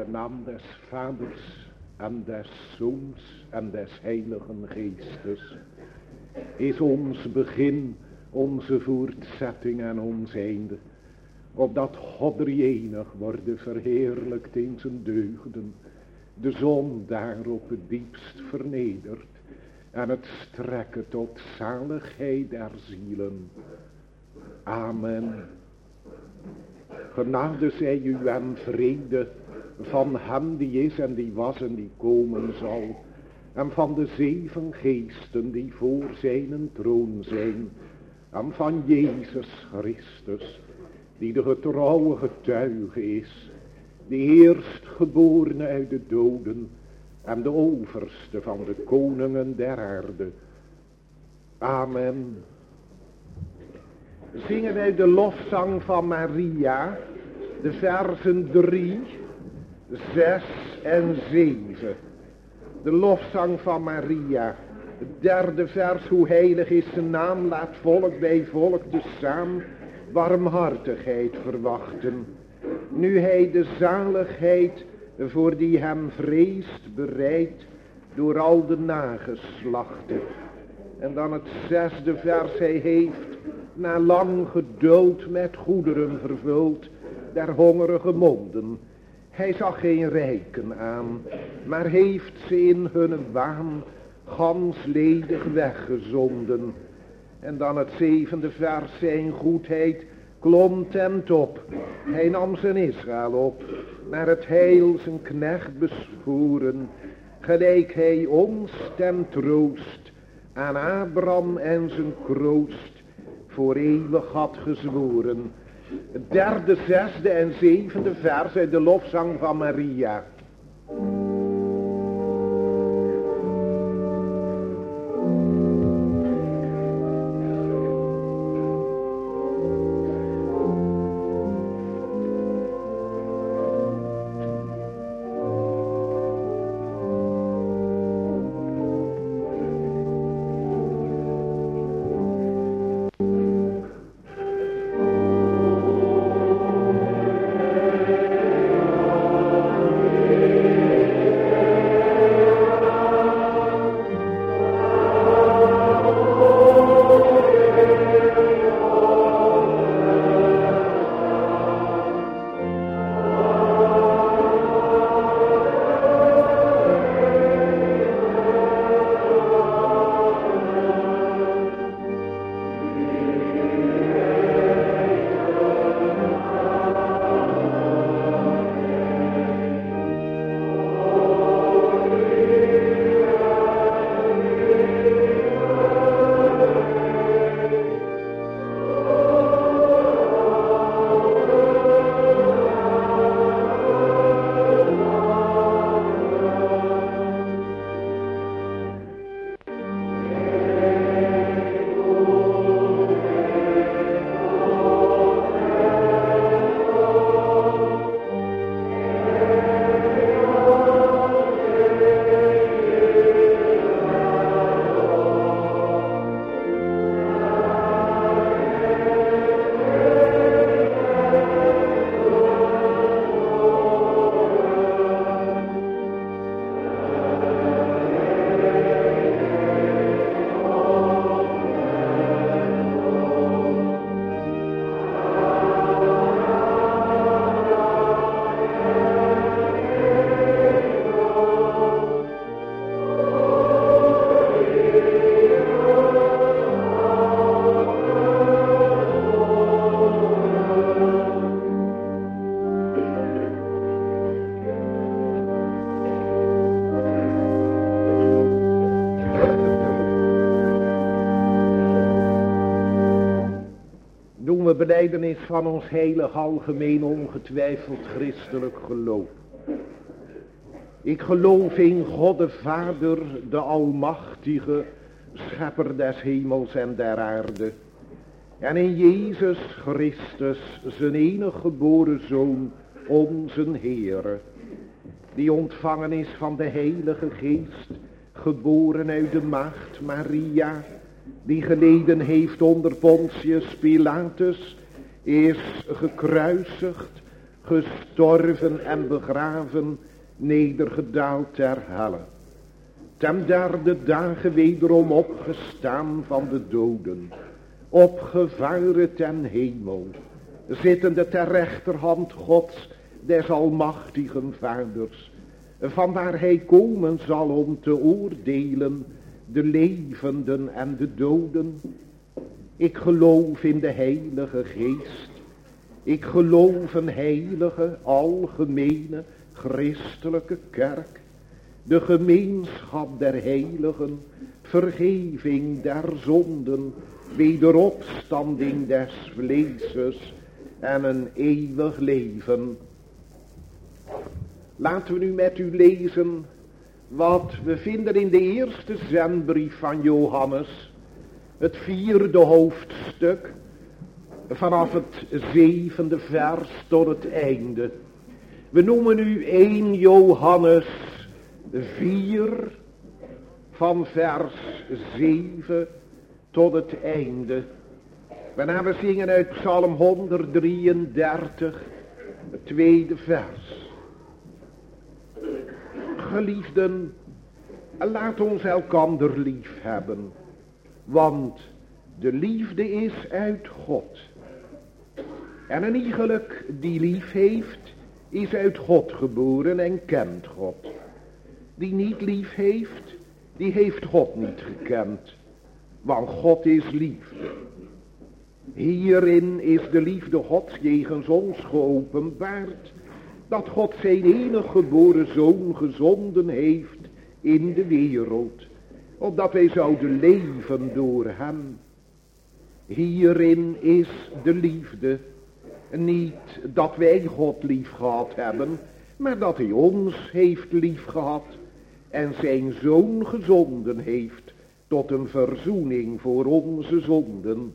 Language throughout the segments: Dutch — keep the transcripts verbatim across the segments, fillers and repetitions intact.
de naam des Vaders en des Zoons en des Heiligen Geestes is ons begin, onze voortzetting en ons einde. Opdat God drie-enig worden verheerlijkt in zijn deugden, de zon daarop het diepst vernedert en het strekken tot zaligheid der zielen. Amen. Genade zij u en vrede van hem die is en die was en die komen zal, en van de zeven geesten die voor zijn troon zijn, en van Jezus Christus, die de getrouwe getuige is, de eerstgeborene uit de doden en de overste van de koningen der aarde. Amen. Zingen wij de lofzang van Maria, de versen drie, zes en zeven. De lofzang van Maria, het derde vers, hoe heilig is zijn naam, laat volk bij volk de saam warmhartigheid verwachten. Nu hij de zaligheid voor die hem vreest bereidt door al de nageslachten. En dan het zesde vers, hij heeft na lang geduld met goederen vervuld der hongerige monden. Hij zag geen rijken aan, maar heeft ze in hun waan gans ledig weggezonden. En dan het zevende vers, zijn goedheid klom ten top. Hij nam zijn Israël op, naar het heil zijn knecht besvoeren, gelijk hij ons ten troost aan Abraham en zijn kroost voor eeuwig had gezworen. Het derde, zesde en zevende vers uit de lofzang van Maria. Belijdenis van ons heilig algemeen ongetwijfeld christelijk geloof. Ik geloof in God de Vader, de Almachtige, Schepper des hemels en der aarde. En in Jezus Christus, zijn enige geboren Zoon, onze Heere, die ontvangen is van de Heilige Geest, geboren uit de maagd Maria, die geleden heeft onder Pontius Pilatus, is gekruisigd, gestorven en begraven, nedergedaald ter helle. Ten derde dagen wederom opgestaan van de doden, opgevaren ten hemel, zittende ter rechterhand Gods, des almachtigen Vaders, vanwaar hij komen zal om te oordelen de levenden en de doden. Ik geloof in de Heilige Geest. Ik geloof een heilige, algemene, christelijke kerk. De gemeenschap der heiligen, vergeving der zonden, wederopstanding des vleeses en een eeuwig leven. Laten we nu met u lezen wat we vinden in de eerste zendbrief van Johannes, het vierde hoofdstuk, vanaf het zevende vers tot het einde. We noemen nu eerste Johannes vier, van vers zeven tot het einde. Waarna we zingen uit Psalm honderddrieëndertig, het tweede vers. Geliefden, laat ons elkander lief hebben, want de liefde is uit God. En een iegelijk die lief heeft, is uit God geboren en kent God. Die niet lief heeft, die heeft God niet gekend, want God is liefde. Hierin is de liefde Gods jegens ons geopenbaard, dat God zijn enig geboren Zoon gezonden heeft in de wereld, opdat wij zouden leven door hem. Hierin is de liefde, niet dat wij God lief gehad hebben, maar dat hij ons heeft lief gehad en zijn Zoon gezonden heeft tot een verzoening voor onze zonden.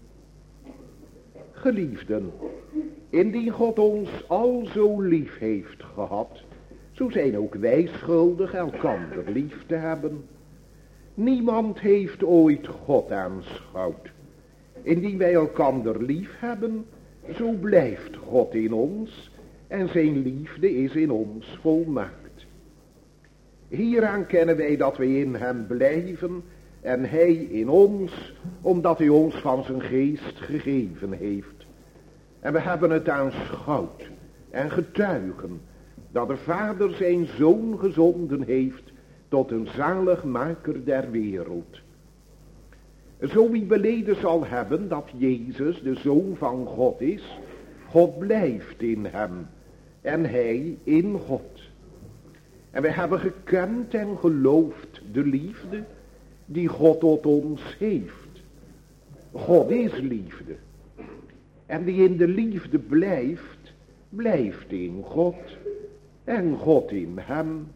Geliefden, indien God ons al zo lief heeft gehad, zo zijn ook wij schuldig elkander lief te hebben. Niemand heeft ooit God aanschouwd. Indien wij elkander lief hebben, zo blijft God in ons en zijn liefde is in ons volmaakt. Hieraan kennen wij dat wij in hem blijven en hij in ons, omdat hij ons van zijn geest gegeven heeft. En we hebben het aanschouwd en getuigen dat de Vader zijn Zoon gezonden heeft tot een zaligmaker der wereld. Zo wie beleden zal hebben dat Jezus de Zoon van God is, God blijft in hem en hij in God. En we hebben gekend en geloofd de liefde die God tot ons heeft. God is liefde. En die in de liefde blijft, blijft in God en God in hem.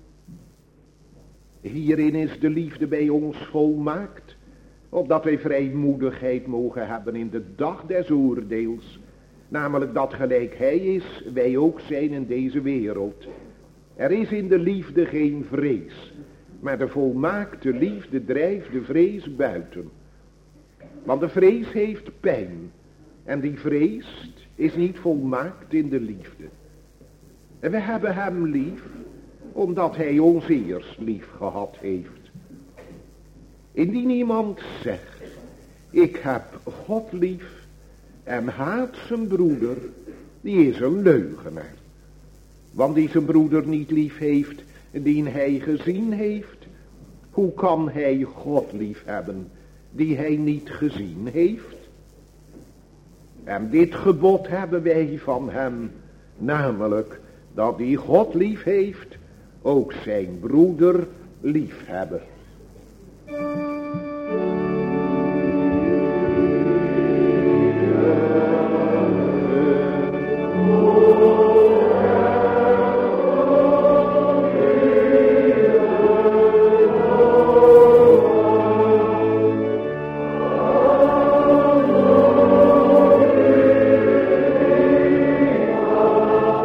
Hierin is de liefde bij ons volmaakt, opdat wij vrijmoedigheid mogen hebben in de dag des oordeels, namelijk dat gelijk hij is, wij ook zijn in deze wereld. Er is in de liefde geen vrees, maar de volmaakte liefde drijft de vrees buiten. Want de vrees heeft pijn, en die vrees is niet volmaakt in de liefde. En we hebben hem lief, omdat hij ons eerst lief gehad heeft. Indien iemand zegt, ik heb God lief en haat zijn broeder, die is een leugenaar. Want die zijn broeder niet lief heeft, die hij gezien heeft, hoe kan hij God lief hebben, die hij niet gezien heeft? En dit gebod hebben wij van hem, namelijk dat die God lief heeft, ook zijn broeder lief hebben.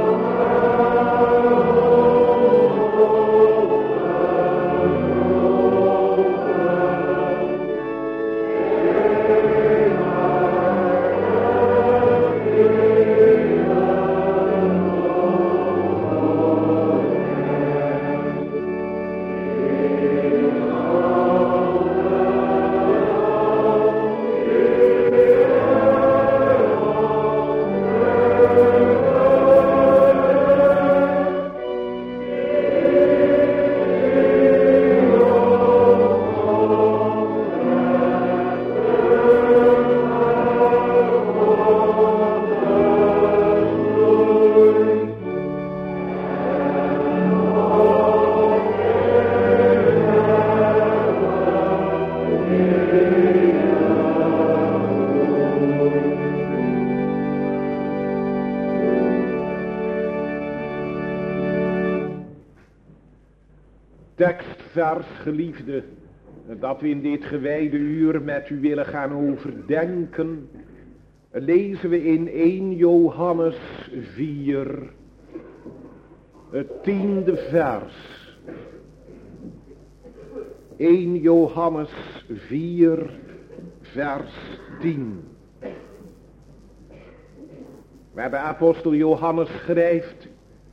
Oh tekstvers, geliefde, dat we in dit gewijde uur met u willen gaan overdenken, lezen we in eerste Johannes vier, het tiende vers. eerste Johannes vier, vers tien. Waar de apostel Johannes schrijft: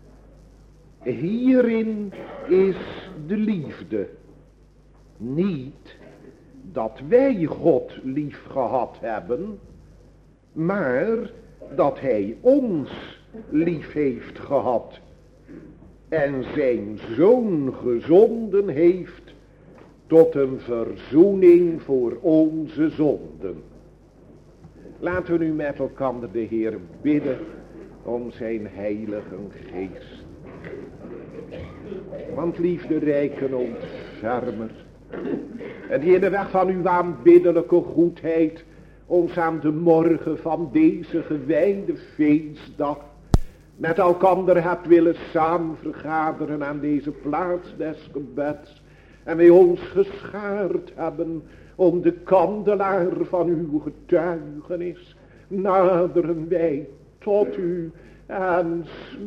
hierin is de liefde, niet dat wij God lief gehad hebben, maar dat hij ons lief heeft gehad en zijn zoon gezonden heeft tot een verzoening voor onze zonden. Laten we nu met elkaar de Heer bidden om zijn heilige geest. Want liefde rijken ontfermer, en die in de weg van uw aanbiddelijke goedheid ons aan de morgen van deze gewijde feestdag met elkander hebt willen samen vergaderen aan deze plaats des gebeds, en wij ons geschaard hebben om de kandelaar van uw getuigenis, naderen wij tot u en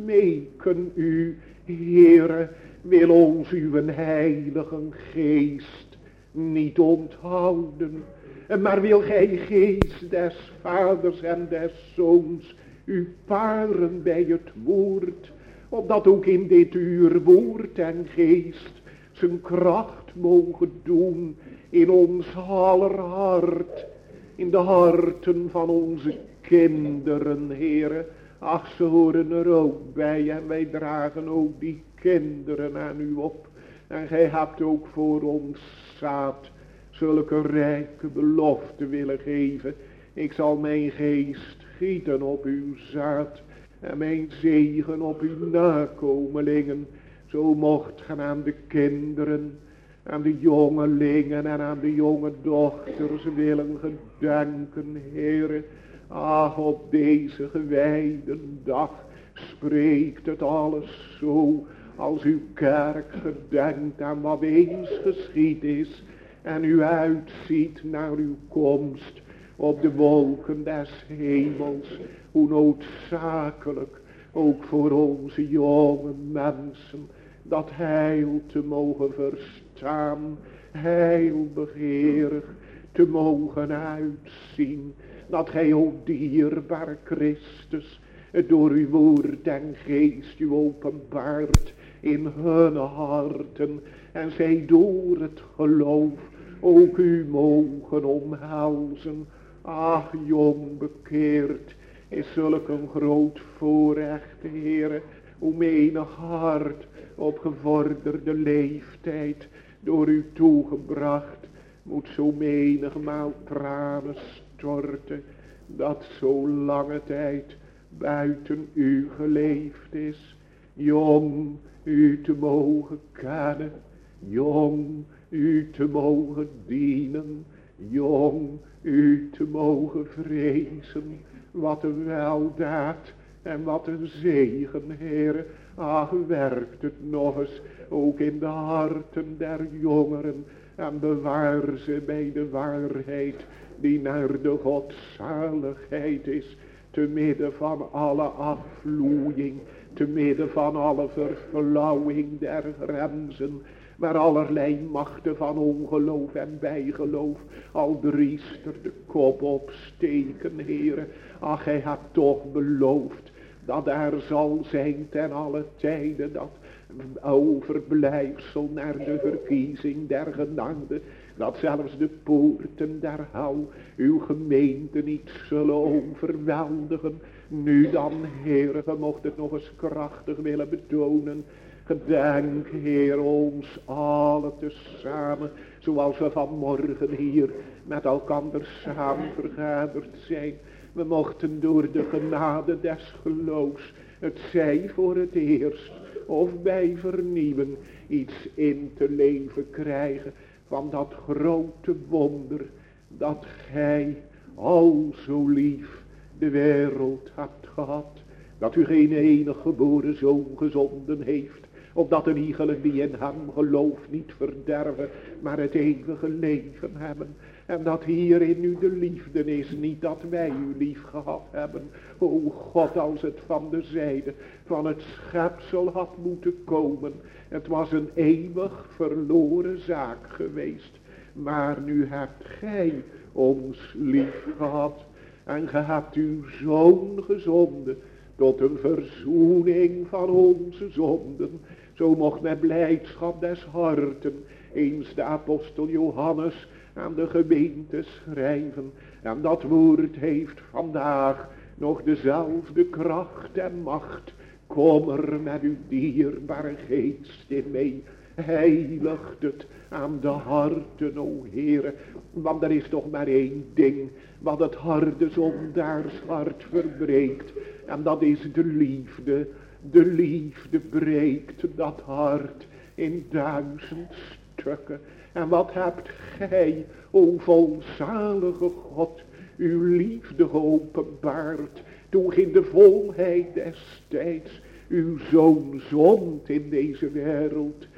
smeken u, Heere, wil ons uw heilige geest niet onthouden, maar wil gij, geest des vaders en des zoons, u paren bij het woord, opdat ook in dit uur woord en geest zijn kracht mogen doen in ons aller hart, in de harten van onze kinderen, Heere. Ach, ze horen er ook bij en wij dragen ook die kinderen aan u op. En gij hebt ook voor ons zaad zulke rijke beloften willen geven. Ik zal mijn geest gieten op uw zaad en mijn zegen op uw nakomelingen. Zo mocht gaan aan de kinderen, aan de jongelingen en aan de jonge dochters willen gedenken, Heere. Ach, op deze gewijde dag spreekt het alles zo, als uw kerk gedenkt aan wat eens geschied is en u uitziet naar uw komst op de wolken des hemels. Hoe noodzakelijk ook voor onze jonge mensen dat heil te mogen verstaan, heil begeerig te mogen uitzien, dat gij, o dierbaar Christus, door uw woord en geest u openbaart in hun harten, en zij door het geloof ook u mogen omhelzen. Ach, jong bekeerd is zulk een groot voorrecht, Heere, hoe menig hart op gevorderde leeftijd door u toegebracht moet zo menigmaal tranen storten, dat zo lange tijd buiten u geleefd is. Jong u te mogen kennen, jong u te mogen dienen, jong u te mogen vrezen. Wat een weldaad en wat een zegen, Heere. Ach, werkt het nog eens ook in de harten der jongeren en bewaar ze bij de waarheid die naar de godzaligheid is, te midden van alle afvloeiing, te midden van alle verflauwing der grenzen, waar allerlei machten van ongeloof en bijgeloof al driester de kop opsteken, Heere. Ach, gij hebt toch beloofd dat er zal zijn ten alle tijden dat overblijfsel naar de verkiezing der genade, dat zelfs de poorten der hel uw gemeente niet zullen overweldigen. Nu dan, Heere, ge mocht het nog eens krachtig willen betonen. Gedenk, Heer, ons allen tezamen, zoals we vanmorgen hier met elkander samen vergaderd zijn. We mochten door de genade des geloofs, het zij voor het eerst of bij vernieuwen, iets in te leven krijgen van dat grote wonder, dat gij al zo lief de wereld hebt gehad, dat u geen enig geboren zoon gezonden heeft, opdat een iegelijk die in hem gelooft niet verderven, maar het eeuwige leven hebben. En dat hierin nu de liefde is, niet dat wij u lief gehad hebben. O God, als het van de zijde van het schepsel had moeten komen. Het was een eeuwig verloren zaak geweest. Maar nu hebt gij ons lief gehad. En ge hebt uw zoon gezonden tot een verzoening van onze zonden. Zo mocht met blijdschap des harten eens de apostel Johannes aan de gemeente schrijven. En dat woord heeft vandaag nog dezelfde kracht en macht. Kom er met uw dierbare geest in mee. Heiligt het aan de harten, o Heere. Want er is toch maar één ding wat het harde zondaarshart verbreekt. En dat is de liefde. De liefde breekt dat hart in duizend stukken. En wat hebt gij, o volzalige God, uw liefde geopenbaard, toen in de volheid des tijds uw zoon zond in deze wereld,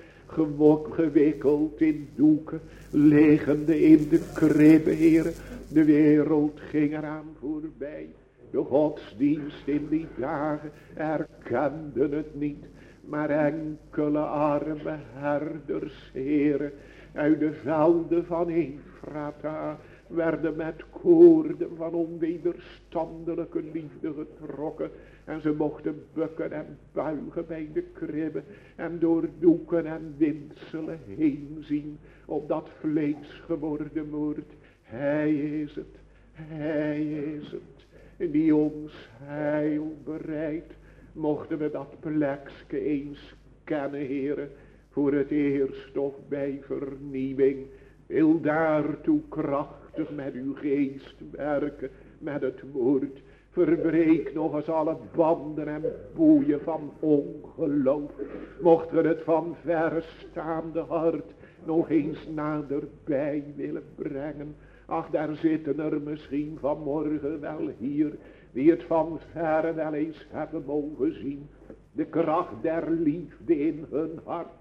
gewikkeld in doeken, liggende in de kribbe, Heere. De wereld ging eraan voorbij. De godsdienst in die dagen erkende het niet, maar enkele arme herders, Heere, uit de velden van Efrata werden met koorden van onwederstandelijke liefde getrokken. En ze mochten bukken en buigen bij de kribbe en door doeken en windselen heen zien op dat vlees geworden woord. Hij is het, hij is het, die ons heil bereidt. Mochten we dat plekske eens kennen, Heere, voor het eerst of bij vernieuwing. Wil daartoe krachtig met uw geest werken, met het woord. Verbreek nog eens alle banden en boeien van ongeloof. Mocht we het van verstaande hart nog eens naderbij willen brengen. Ach, daar zitten er misschien vanmorgen wel hier, die het van verre wel eens hebben mogen zien. De kracht der liefde in hun hart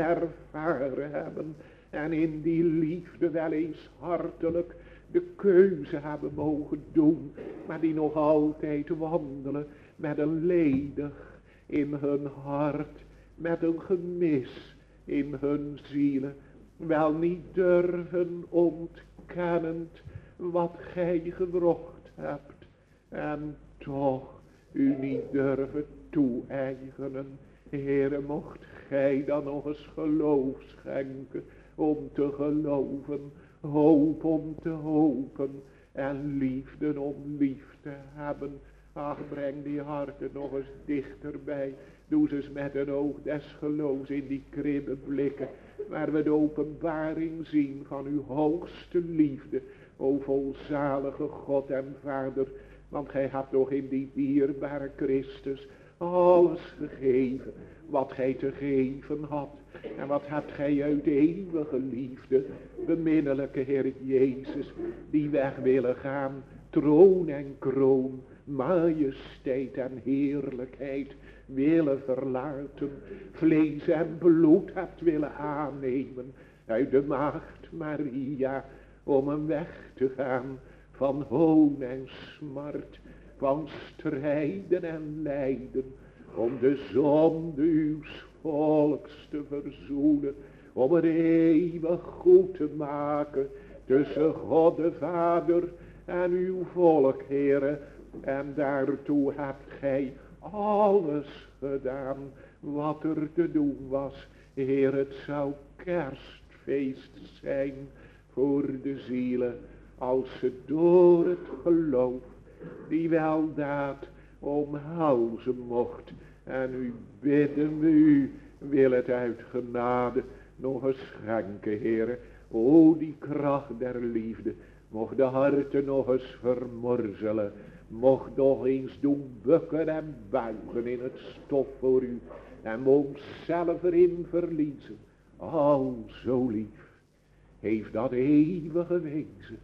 ervaren hebben. En in die liefde wel eens hartelijk de keuze hebben mogen doen. Maar die nog altijd wandelen met een ledig in hun hart. Met een gemis in hun zielen. Wel niet durven ontkennend wat gij gewrocht hebt. En toch u niet durven toe-eigenen. Heere, mocht gij dan nog eens geloof schenken om te geloven, hoop om te hopen en liefde om lief te hebben. Ach, breng die harten nog eens dichterbij. Doe ze eens met een oog des geloofs in die kribbe blikken, waar we de openbaring zien van uw hoogste liefde, o volzalige God en Vader. Want gij hebt nog in die dierbare Christus alles gegeven wat gij te geven had. En wat hebt gij uit eeuwige liefde, beminnelijke Heer Jezus, die weg willen gaan, troon en kroon, majesteit en heerlijkheid willen verlaten, vlees en bloed hebt willen aannemen uit de maagd Maria, om een weg te gaan van hoon en smart, van strijden en lijden, om de zonde uws volks te verzoenen, om het eeuwig goed te maken tussen God de Vader en uw volk, Heere. En daartoe hebt gij alles gedaan wat er te doen was. Heer, het zou kerstfeest zijn voor de zielen, als ze door het geloof die weldaad omhelzen mocht. En u bidden we u, wil het uit genade nog eens schenken, Heere. O, die kracht der liefde, mocht de harten nog eens vermorzelen, mocht nog eens doen bukken en buigen in het stof voor u, en ons zelf erin verliezen. Al zo lief heeft dat eeuwige wezen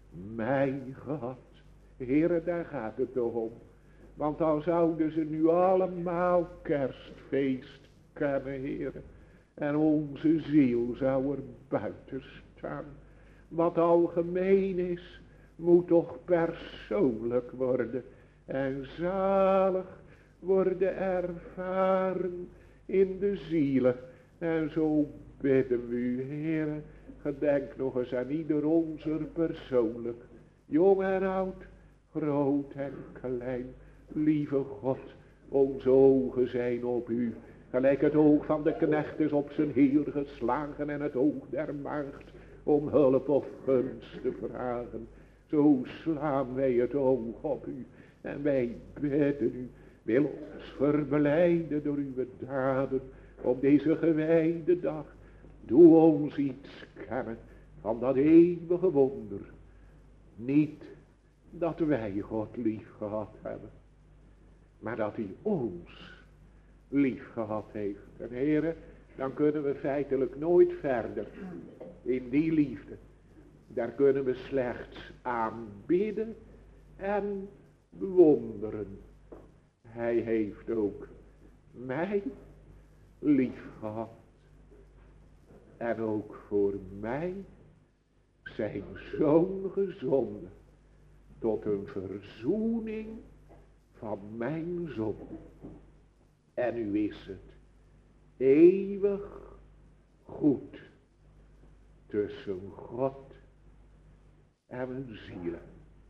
mij gehad. Heere, daar gaat het toch om. Want al zouden ze nu allemaal kerstfeest kennen, Heere. En onze ziel zou er buiten staan. Wat algemeen is, moet toch persoonlijk worden. En zalig worden ervaren in de zielen. En zo bidden we u, Heere. Gedenk nog eens aan ieder onze persoonlijk. Jong en oud, groot en klein. Lieve God, onze ogen zijn op u. Gelijk het oog van de knecht is op zijn heer geslagen en het oog der maagd om hulp of gunst te vragen. Zo slaan wij het oog op u en wij bidden u, wil ons verblijden door uw daden op deze gewijde dag. Doe ons iets kennen van dat eeuwige wonder. Niet dat wij God lief gehad hebben, maar dat hij ons lief gehad heeft. En Heere, dan kunnen we feitelijk nooit verder in die liefde. Daar kunnen we slechts aanbidden en bewonderen. Hij heeft ook mij lief gehad. En ook voor mij zijn zoon gezonden tot een verzoening van mijn zonde. En nu is het eeuwig goed tussen God en mijn zielen.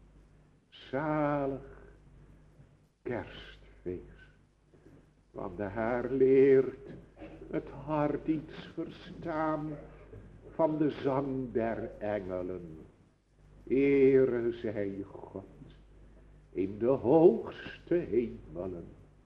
Zalig kerstfeest. Want de Heer leert het hart iets verstaan van de zang der engelen. Ere zij God in de hoogste hemelen.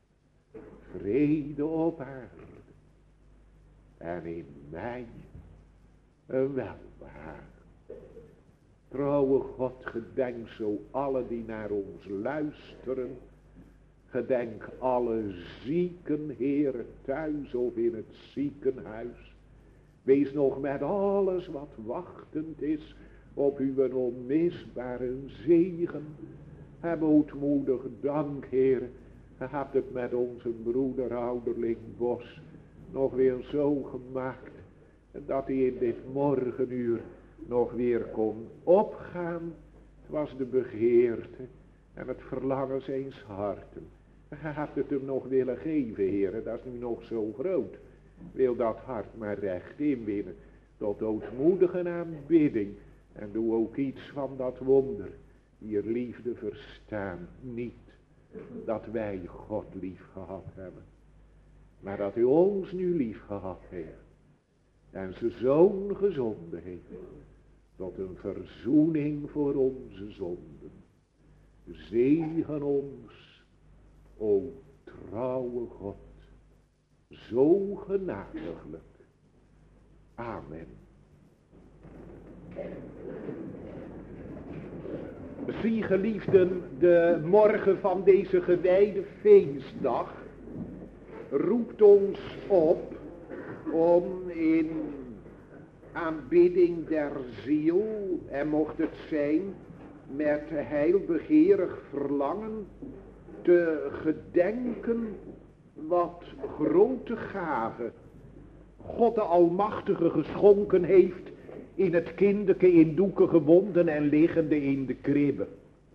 Vrede op aarde en in mij een welbehagen. Trouwe God, gedenk zo alle die naar ons luisteren. Gedenk alle zieken, Heere, thuis of in het ziekenhuis. Wees nog met alles wat wachtend is op uw onmisbare zegen. Heb ootmoedig dank, Heere. Ge hebt het met onze broeder ouderling Bos nog weer zo gemaakt dat hij in dit morgenuur nog weer kon opgaan. Het was de begeerte en het verlangen zijns harten. Ge hebt het hem nog willen geven, Heere, dat is nu nog zo groot. Wil dat hart maar recht inwinnen tot ootmoedige aanbidding. En doe ook iets van dat wonder, hier liefde verstaan, niet dat wij God lief gehad hebben, maar dat u ons nu lief gehad heeft en zijn zoon gezonden heeft tot een verzoening voor onze zonden. Zegen ons, o trouwe God, zo genadiglijk. Amen. Zie, geliefden, de morgen van deze gewijde feestdag roept ons op om in aanbidding der ziel, en mocht het zijn met heilbegeerig verlangen, te gedenken wat grote gave God de Almachtige geschonken heeft in het kinderke in doeken gewonden en liggende in de kribbe.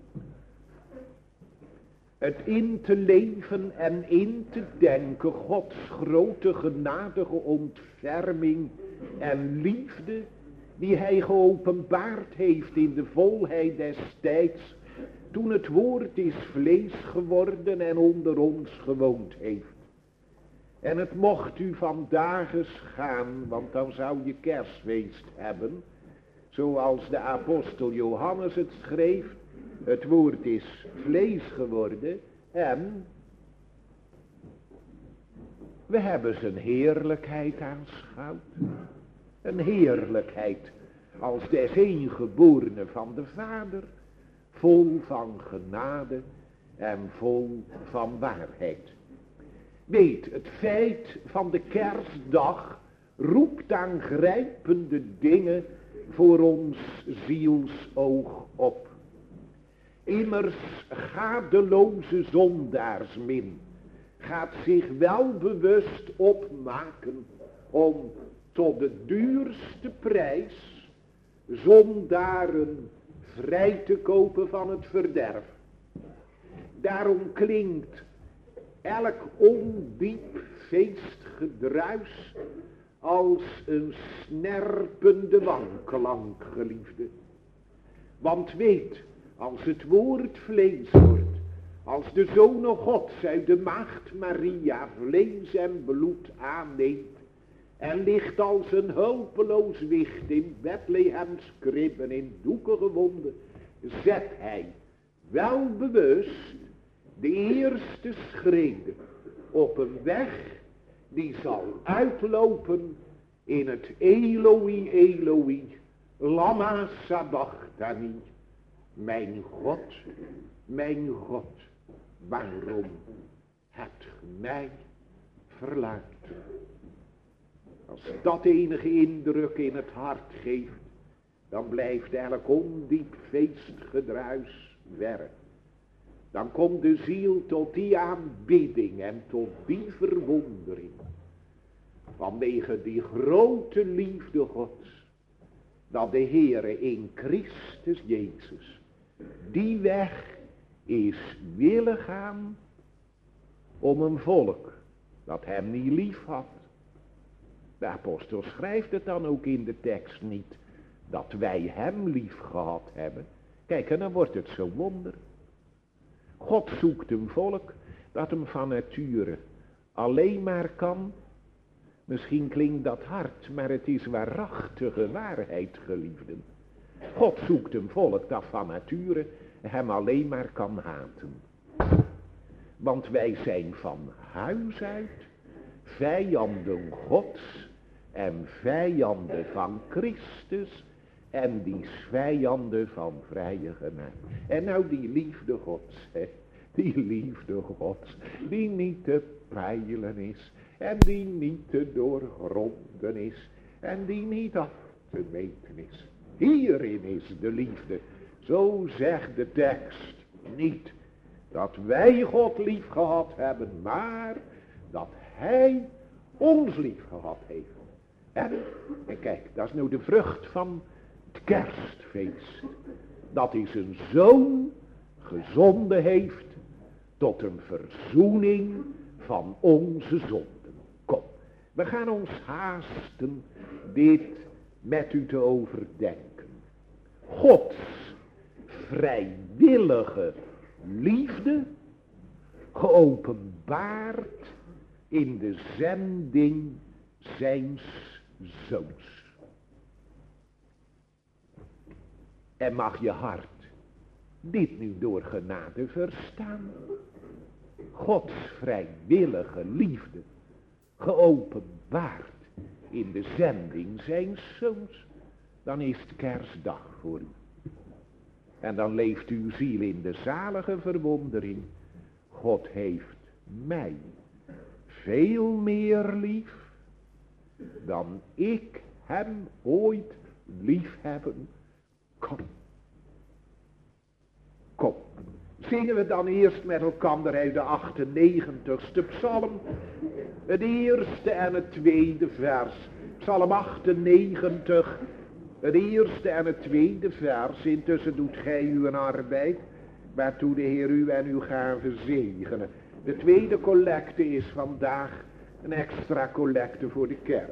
Het in te leven en in te denken Gods grote genadige ontferming en liefde die hij geopenbaard heeft in de volheid des tijds, toen het woord is vlees geworden en onder ons gewoond heeft. En het mocht u vandaag eens gaan, want dan zou je kerstfeest hebben, zoals de apostel Johannes het schreef. Het woord is vlees geworden en we hebben zijn heerlijkheid aanschouwd. Een heerlijkheid als des eengeborene van de Vader, vol van genade en vol van waarheid. Weet, het feit van de kerstdag roept aangrijpende dingen voor ons zielsoog op. Immers gadeloze zondaarsmin gaat zich wel bewust opmaken om tot de duurste prijs zondaren vrij te kopen van het verderf. Daarom klinkt elk ondiep feestgedruis als een snerpende wanklank, geliefde. Want weet, als het woord vlees wordt, als de Zoon Gods uit de maagd Maria vlees en bloed aanneemt en ligt als een hulpeloos wicht in Bethlehems kribben in doeken gewonden, zet hij wel bewust de eerste schreden op een weg die zal uitlopen in het Eloi, Eloi, lama sabachthani. Mijn God, mijn God, waarom hebt ge mij verlaten? Als dat enige indruk in het hart geeft, dan blijft elk ondiep feestgedruis weg. Dan komt de ziel tot die aanbidding en tot die verwondering. Vanwege die grote liefde Gods, dat de Heere in Christus Jezus die weg is willen gaan om een volk dat hem niet lief had. De apostel schrijft het dan ook in de tekst niet, dat wij hem lief gehad hebben. Kijk, en dan wordt het zo wonder. God zoekt een volk dat hem van nature alleen maar kan. Misschien klinkt dat hard, maar het is waarachtige waarheid, geliefden. God zoekt een volk dat van nature hem alleen maar kan haten. Want wij zijn van huis uit vijanden Gods en vijanden van Christus en die vijanden van vrije genade. En nou die liefde Gods, hè, die liefde Gods, die niet te peilen is en die niet te doorgronden is en die niet af te meten is. Hierin is de liefde, zo zegt de tekst niet dat wij God lief gehad hebben, maar dat hij ons lief gehad heeft. En, en kijk, dat is nou de vrucht van het kerstfeest. Dat hij zijn zoon gezonden heeft tot een verzoening van onze zonden. Kom, we gaan ons haasten dit met u te overdenken. Gods vrijwillige liefde geopenbaard in de zending zijns zoons. En mag je hart dit nu door genade verstaan? Gods vrijwillige liefde geopenbaard in de zending zijns zoons. Dan is het kerstdag voor u. En dan leeft uw ziel in de zalige verwondering. God heeft mij veel meer lief dan ik hem ooit lief hebben kon. Kom, zingen we dan eerst met elkaar uit de achtennegentigste psalm. Het eerste en het tweede vers. Psalm achtennegentig. Het eerste en het tweede vers. Intussen doet gij uw arbeid, waartoe de Heer u en uw gaven zegenen. De tweede collecte is vandaag een extra collecte voor de kerk.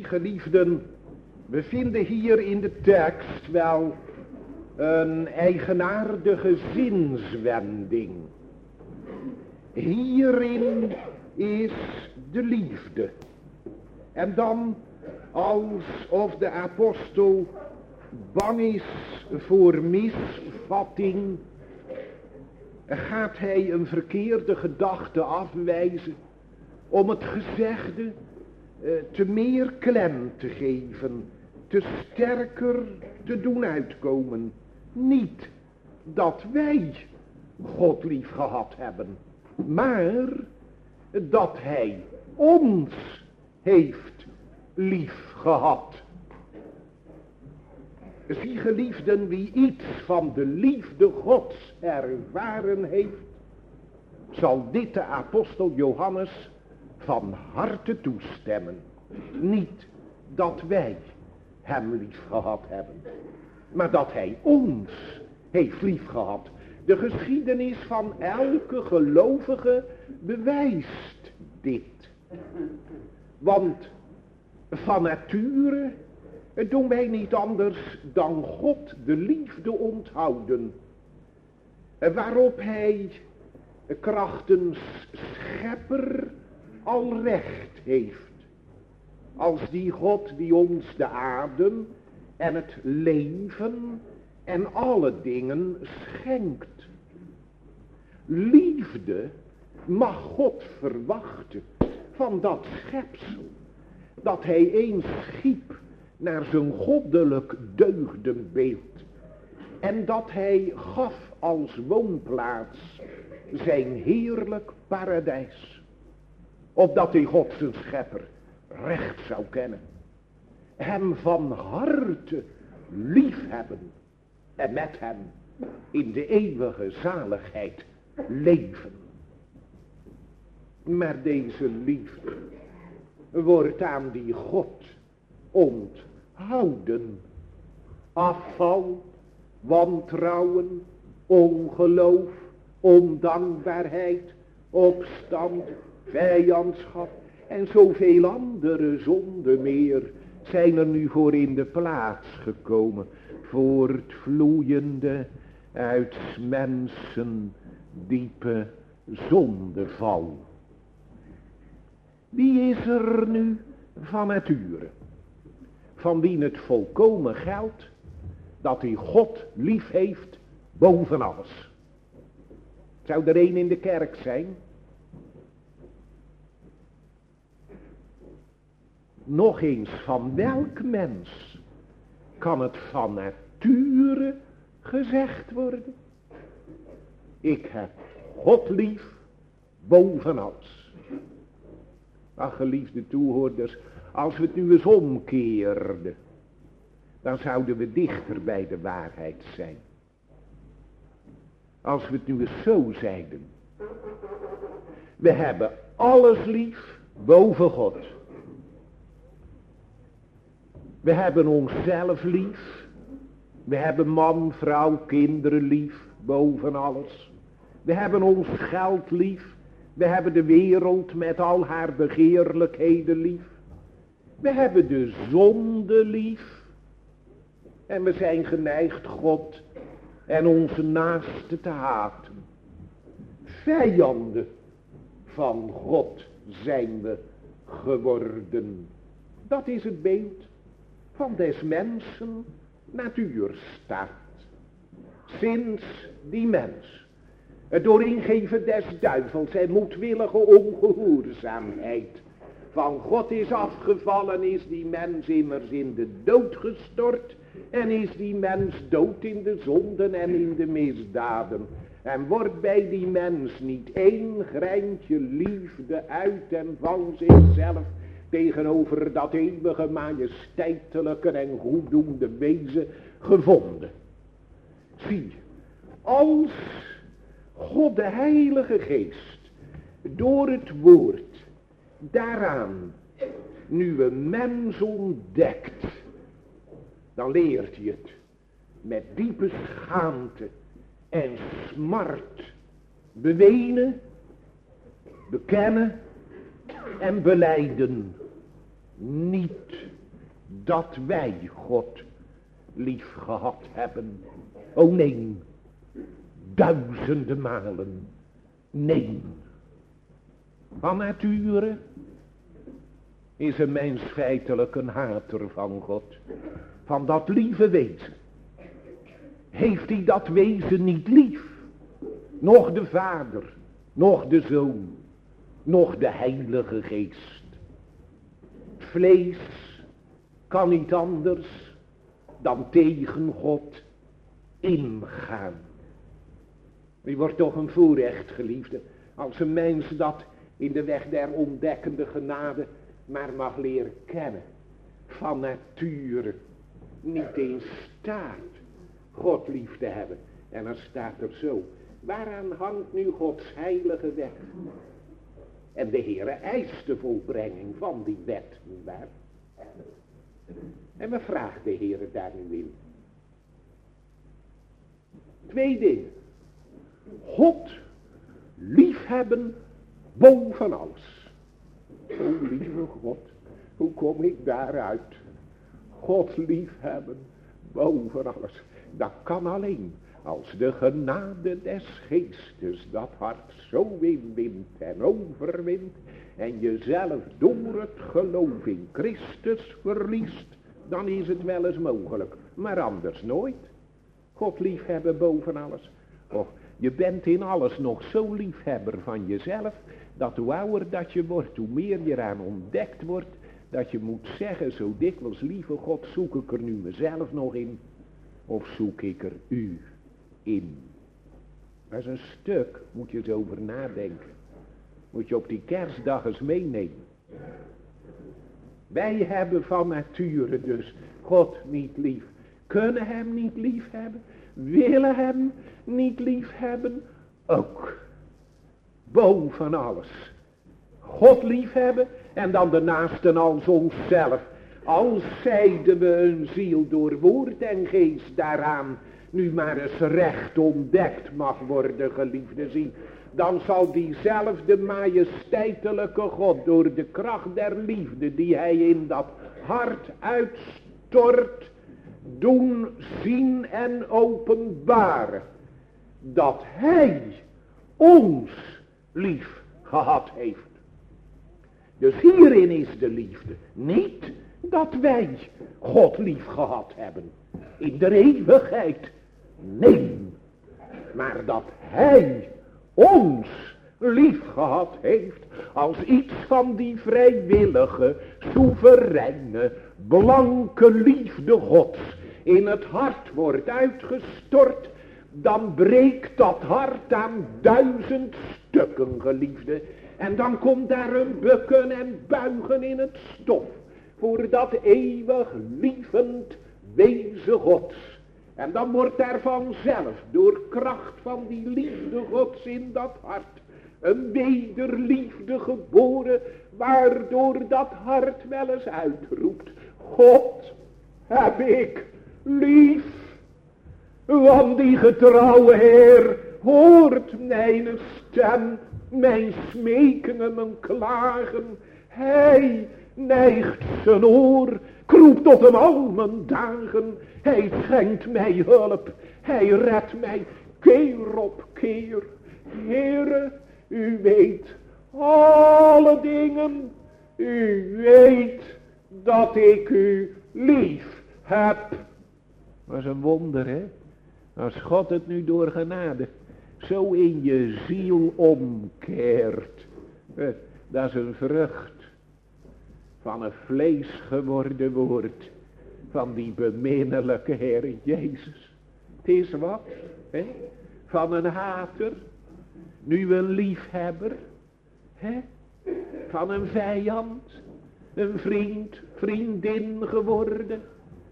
Geliefden, we vinden hier in de tekst wel een eigenaardige zinswending. Hierin is de liefde. En dan, alsof de apostel bang is voor misvatting, gaat hij een verkeerde gedachte afwijzen om het gezegde uh, te meer klem te geven, te sterker te doen uitkomen. Niet dat wij God lief gehad hebben, maar dat hij ons heeft lief gehad. Zie geliefden, wie iets van de liefde Gods ervaren heeft, zal dit de apostel Johannes van harte toestemmen. Niet dat wij hem lief gehad hebben, maar dat hij ons heeft lief gehad. De geschiedenis van elke gelovige bewijst dit. Want van nature doen wij niet anders dan God de liefde onthouden, waarop hij krachtens schepper al recht heeft. Als die God die ons de adem en het leven en alle dingen schenkt. Liefde mag God verwachten van dat schepsel dat hij eens schiep naar zijn goddelijk deugdenbeeld, en dat hij gaf als woonplaats zijn heerlijk paradijs, opdat hij God zijn schepper recht zou kennen, hem van harte lief hebben en met hem in de eeuwige zaligheid leven. Maar deze liefde wordt aan die God onthouden. Afval, wantrouwen, ongeloof, ondankbaarheid, opstand, vijandschap en zoveel andere zonden meer zijn er nu voor in de plaats gekomen, voortvloeiende uit mensen diepe zondeval. Wie is er nu van nature, van wie het volkomen geldt dat hij God lief heeft boven alles? Zou er een in de kerk zijn? Nog eens, van welk mens kan het van nature gezegd worden? Ik heb God lief boven alles. Ach, geliefde toehoorders, als we het nu eens omkeerden, dan zouden we dichter bij de waarheid zijn. Als we het nu eens zo zeiden: we hebben alles lief boven God. We hebben onszelf lief. We hebben man, vrouw, kinderen lief boven alles. We hebben ons geld lief. We hebben de wereld met al haar begeerlijkheden lief. We hebben de zonde lief. En we zijn geneigd God en onze naaste te haten. Vijanden van God zijn we geworden. Dat is het beeld van des mensen natuurstaat. Sinds die mens het door ingeven des duivels en moedwillige ongehoorzaamheid van God is afgevallen, is die mens immers in de dood gestort en is die mens dood in de zonden en in de misdaden. En wordt bij die mens niet één greintje liefde uit en van zichzelf tegenover dat eeuwige majesteitelijke en goeddoende wezen gevonden. Zie, als God de Heilige Geest door het woord daaraan nu een mens ontdekt, dan leert hij het met diepe schaamte en smart bewenen, bekennen en belijden niet dat wij God lief gehad hebben. O nee, duizenden malen, nee. Van nature is een mens feitelijk een hater van God, van dat lieve wezen. Heeft hij dat wezen niet lief, nog de Vader, nog de Zoon, nog de Heilige Geest. Het vlees kan niet anders dan tegen God ingaan. Die wordt toch een voorrecht, geliefde, als een mens dat in de weg der ontdekkende genade maar mag leren kennen. Van nature niet in staat God lief te hebben. En dan staat er zo: waaraan hangt nu Gods heilige wet? En de Heere eist de volbrenging van die wet, nietwaar? En we vragen de Heere daar nu in. Twee dingen. God liefhebben boven alles. O lieve God, hoe kom ik daaruit? God liefhebben boven alles. Dat kan alleen als de genade des geestes dat hart zo inwint en overwint en jezelf door het geloof in Christus verliest, dan is het wel eens mogelijk, maar anders nooit. God liefhebben boven alles. Och, je bent in alles nog zo liefhebber van jezelf, dat hoe ouder dat je wordt, hoe meer je eraan ontdekt wordt, dat je moet zeggen zo dikwijls: lieve God, zoek ik er nu mezelf nog in, of zoek ik er u in? Dat is een stuk, moet je eens over nadenken. Moet je op die kerstdag eens meenemen. Wij hebben van nature dus God niet lief, kunnen hem niet lief hebben, willen hem niet lief hebben, ook. Boven alles. God lief hebben en dan de naasten als onszelf. Als zeiden we een ziel door woord en geest daaraan nu maar eens recht ontdekt mag worden, geliefde zien, dan zal diezelfde majesteitelijke God door de kracht der liefde die hij in dat hart uitstort, doen zien en openbaren dat hij ons lief gehad heeft. Dus hierin is de liefde. Niet dat wij God lief gehad hebben in de eeuwigheid. Nee, maar dat hij ons lief gehad heeft als iets van die vrijwillige, soevereine, blanke liefde Gods in het hart wordt uitgestort, dan breekt dat hart aan duizend stukken, geliefde. En dan komt daar een bukken en buigen in het stof voor dat eeuwig lievend wezen Gods. En dan wordt daar vanzelf door kracht van die liefde Gods in dat hart een wederliefde geboren, waardoor dat hart wel eens uitroept: God heb ik lief. Want die getrouwe Heer hoort mijn stem, mijn smekingen, mijn klagen. Hij neigt zijn oor, kroept tot hem al mijn dagen. Hij schenkt mij hulp, hij redt mij keer op keer. Heere, u weet alle dingen, u weet dat ik u lief heb. Dat is een wonder, hè? Als God het nu door genade zo in je ziel omkeert. Dat is een vrucht van een vlees geworden woord van die beminnelijke Heer Jezus. Het is wat, hè? Van een hater, nu een liefhebber, hè? Van een vijand, een vriend, vriendin geworden.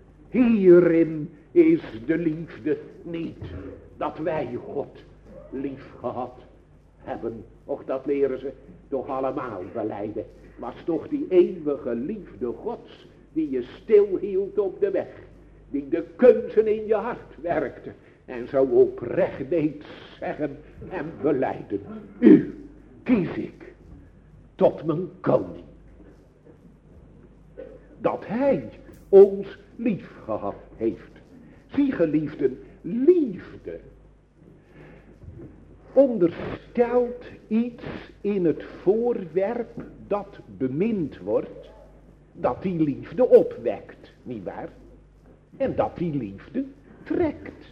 Hierin is de liefde niet dat wij God lief gehad hebben. Och, dat leren ze toch allemaal belijden. Was toch die eeuwige liefde Gods die je stilhield op de weg. Die de keuzen in je hart werkte. En zo oprecht deed zeggen en belijden: u kies ik tot mijn koning. Dat hij ons lief gehad heeft. Zie geliefden, liefde onderstelt iets in het voorwerp dat bemind wordt, dat die liefde opwekt, nietwaar? En dat die liefde trekt.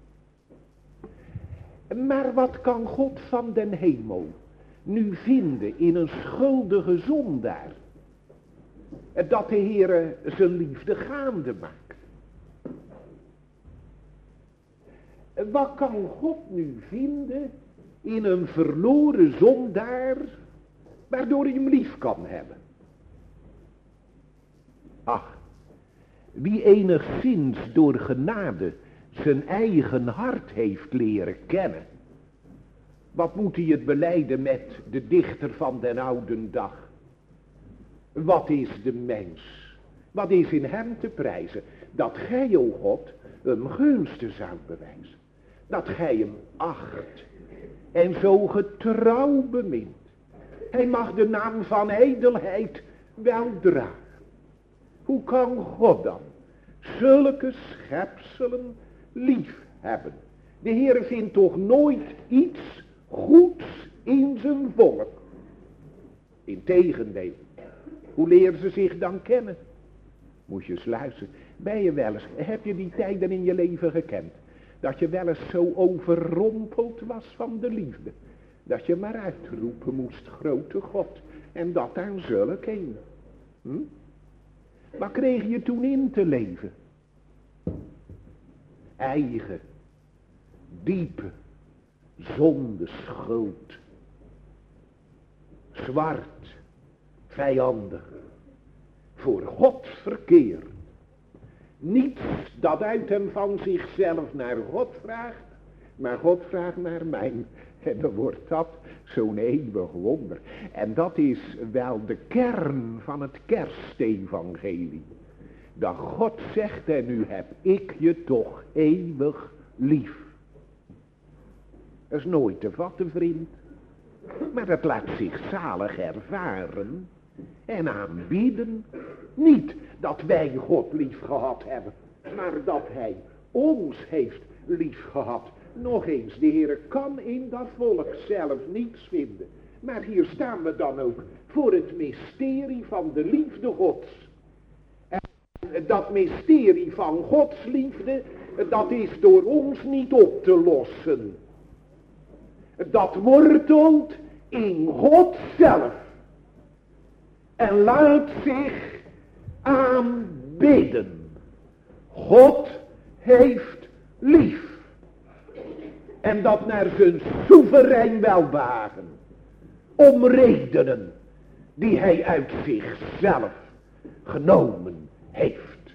Maar wat kan God van den hemel nu vinden in een schuldige zondaar, dat de Heere zijn liefde gaande maakt? Wat kan God nu vinden in een verloren zondaar, waardoor hij hem lief kan hebben? Ach, wie enigszins door genade zijn eigen hart heeft leren kennen, wat moet hij het belijden met de dichter van den ouden dag? Wat is de mens? Wat is in hem te prijzen? Dat gij, o God, hem gunsten zou bewijzen. Dat gij hem acht en zo getrouw bemint. Hij mag de naam van edelheid wel dragen. Hoe kan God dan zulke schepselen lief hebben? De Heere vindt toch nooit iets goeds in zijn volk. Integendeel, hoe leren ze zich dan kennen? Moet je eens luisteren. Ben je wel eens, heb je die tijden in je leven gekend, dat je wel eens zo overrompeld was van de liefde, dat je maar uitroepen moest, grote God, en dat aan zulk een. Hm? Wat kreeg je toen in te leven? Eigen, diepe, zonde, schuld, zwart, vijandig, voor God verkeerd. Niets dat uit hem van zichzelf naar God vraagt, maar God vraagt naar mij. En dan wordt dat zo'n eeuwig wonder. En dat is wel de kern van het kerstevangelie. Dat God zegt, en nu heb ik je toch eeuwig lief. Dat is nooit te vatten, vriend. Maar dat laat zich zalig ervaren en aanbieden. Niet dat wij God lief gehad hebben, maar dat hij ons heeft lief gehad. Nog eens, de Heere kan in dat volk zelf niets vinden. Maar hier staan we dan ook voor het mysterie van de liefde Gods. En dat mysterie van Gods liefde, dat is door ons niet op te lossen. Dat wortelt in God zelf. En laat zich aanbidden. God heeft lief. En dat naar zijn soeverein welbehagen. Om redenen die hij uit zichzelf genomen heeft.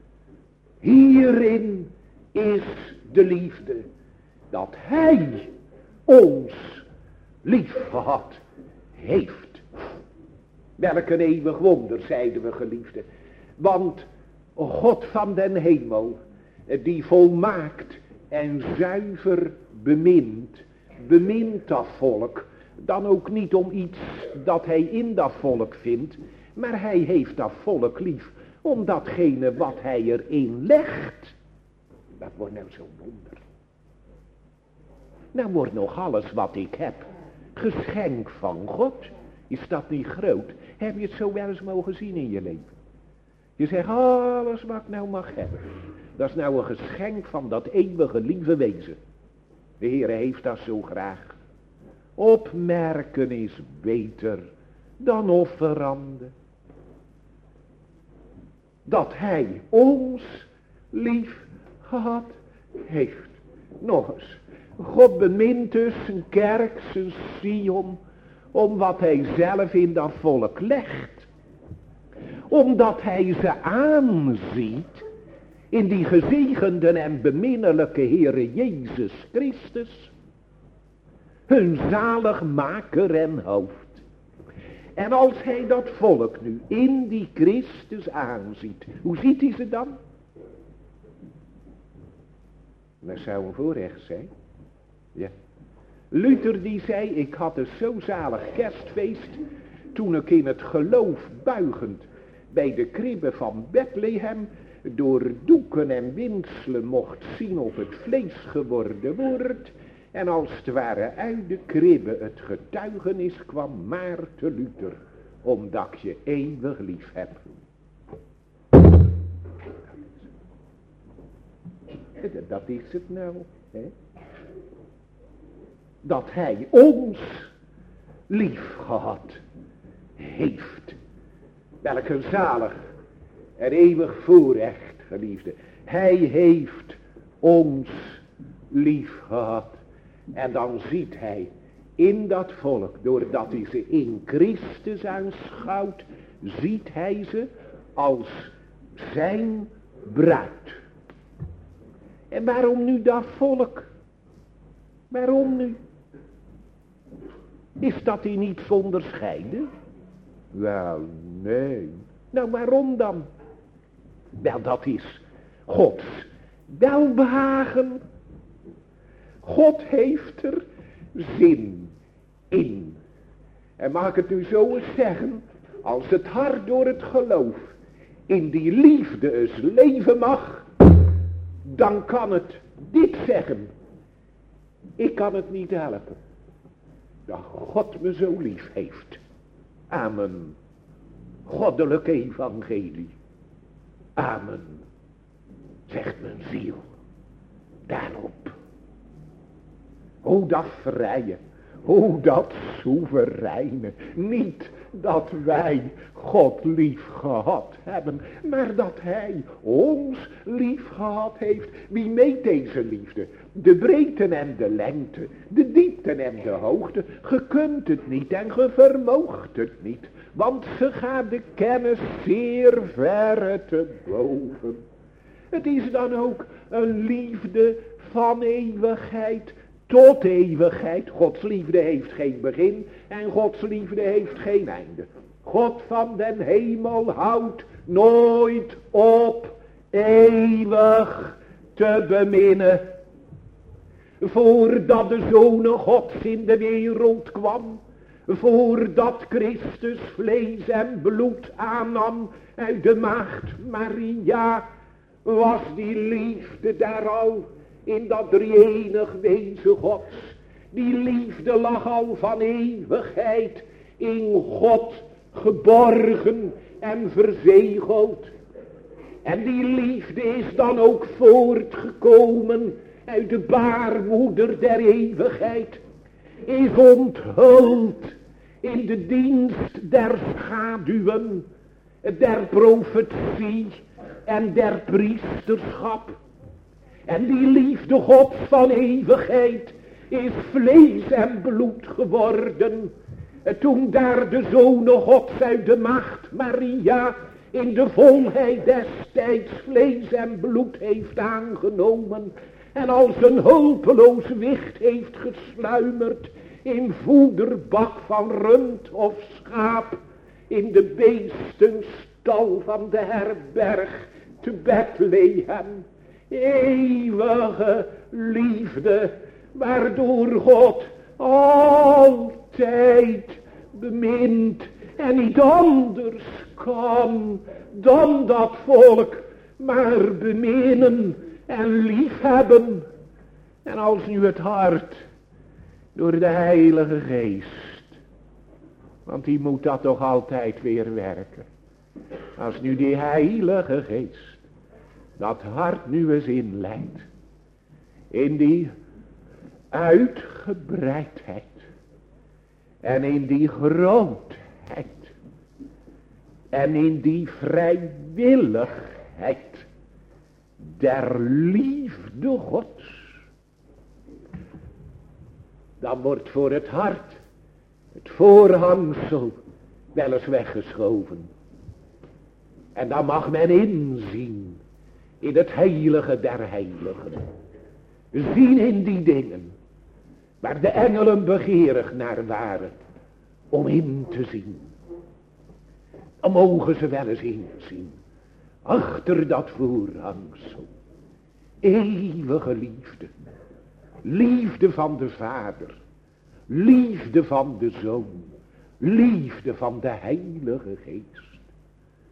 Hierin is de liefde. Dat hij ons lief gehad heeft. Welk een eeuwig wonder, zeiden we, geliefden. Want God van den hemel, die volmaakt en zuiver bemint, bemint dat volk, dan ook niet om iets dat hij in dat volk vindt, maar hij heeft dat volk lief, om datgene wat hij erin legt. Dat wordt nou zo'n wonder. Nou wordt nog alles wat ik heb geschenk van God. Is dat niet groot? Heb je het zo wel eens mogen zien in je leven? Je zegt, alles wat ik nou mag hebben, dat is nou een geschenk van dat eeuwige lieve wezen. De Heere heeft dat zo graag. Opmerken is beter dan offeranden. Dat hij ons lief gehad heeft. Nog eens. God bemint dus zijn kerk, zijn Sion, om wat hij zelf in dat volk legt. Omdat hij ze aanziet in die gezegende en beminnelijke Heere Jezus Christus. Hun zaligmaker en hoofd. En als hij dat volk nu in die Christus aanziet, hoe ziet hij ze dan? Dat zou een voorrecht zijn. Ja. Luther die zei, ik had een zo zalig kerstfeest, toen ik in het geloof buigend bij de kribbe van Bethlehem door doeken en winselen mocht zien op het vlees geworden woord. En als het ware uit de kribbe het getuigenis kwam, Maarten Luther, omdat ik je eeuwig lief heb. Dat is het nou, hè? Dat hij ons lief gehad heeft. Welk een zalig en eeuwig voorrecht, geliefde. Hij heeft ons lief gehad. En dan ziet hij in dat volk, doordat hij ze in Christus aanschouwt, ziet hij ze als zijn bruid. En waarom nu dat volk? Waarom nu? Is dat hij niet onderscheiden? Wel, nee. Nou, waarom dan? Wel, dat is Gods welbehagen. God heeft er zin in. En mag ik het nu zo eens zeggen, als het hart door het geloof in die liefde eens leven mag, dan kan het dit zeggen. Ik kan het niet helpen. Dat God me zo lief heeft. Amen. Goddelijke evangelie. Amen. Zegt mijn ziel. Daarop. O dat vrije. O dat soevereine. Niet dat wij God lief gehad hebben, maar dat hij ons lief gehad heeft. Wie meet deze liefde? De breedte en de lengte, de diepte en de hoogte. Ge kunt het niet en ge vermoogt het niet, want ze gaat de kennis zeer verre te boven. Het is dan ook een liefde van eeuwigheid tot eeuwigheid. Gods liefde heeft geen begin en Gods liefde heeft geen einde. God van den hemel houdt nooit op eeuwig te beminnen. Voordat de Zoon Gods in de wereld kwam, voordat Christus vlees en bloed aannam uit de maagd Maria, was die liefde daar al in dat drie-enig wezen Gods. Die liefde lag al van eeuwigheid in God geborgen en verzegeld. En die liefde is dan ook voortgekomen uit de baarmoeder der eeuwigheid. Is onthuld in de dienst der schaduwen, der profetie en der priesterschap. En die liefde Gods van eeuwigheid is vlees en bloed geworden. Toen daar de Zoon Gods uit de maagd Maria in de volheid des tijds vlees en bloed heeft aangenomen. En als een hulpeloos wicht heeft gesluimerd in voederbak van rund of schaap. In de beestenstal van de herberg te Bethlehem. Eeuwige liefde, waardoor God altijd bemint en niet anders kan dan dat volk maar beminnen en liefhebben. En als nu het hart door de Heilige Geest, want die moet dat toch altijd weer werken. Als nu die Heilige Geest dat hart nu eens inleidt in die uitgebreidheid en in die grootheid en in die vrijwilligheid der liefde Gods, dan wordt voor het hart het voorhangsel wel eens weggeschoven. En dan mag men inzien in het heilige der heiligen. Zien in die dingen waar de engelen begeerig naar waren om in te zien. Dan mogen ze wel eens inzien achter dat voorhangsel. Eeuwige liefde. Liefde van de Vader. Liefde van de Zoon. Liefde van de Heilige Geest.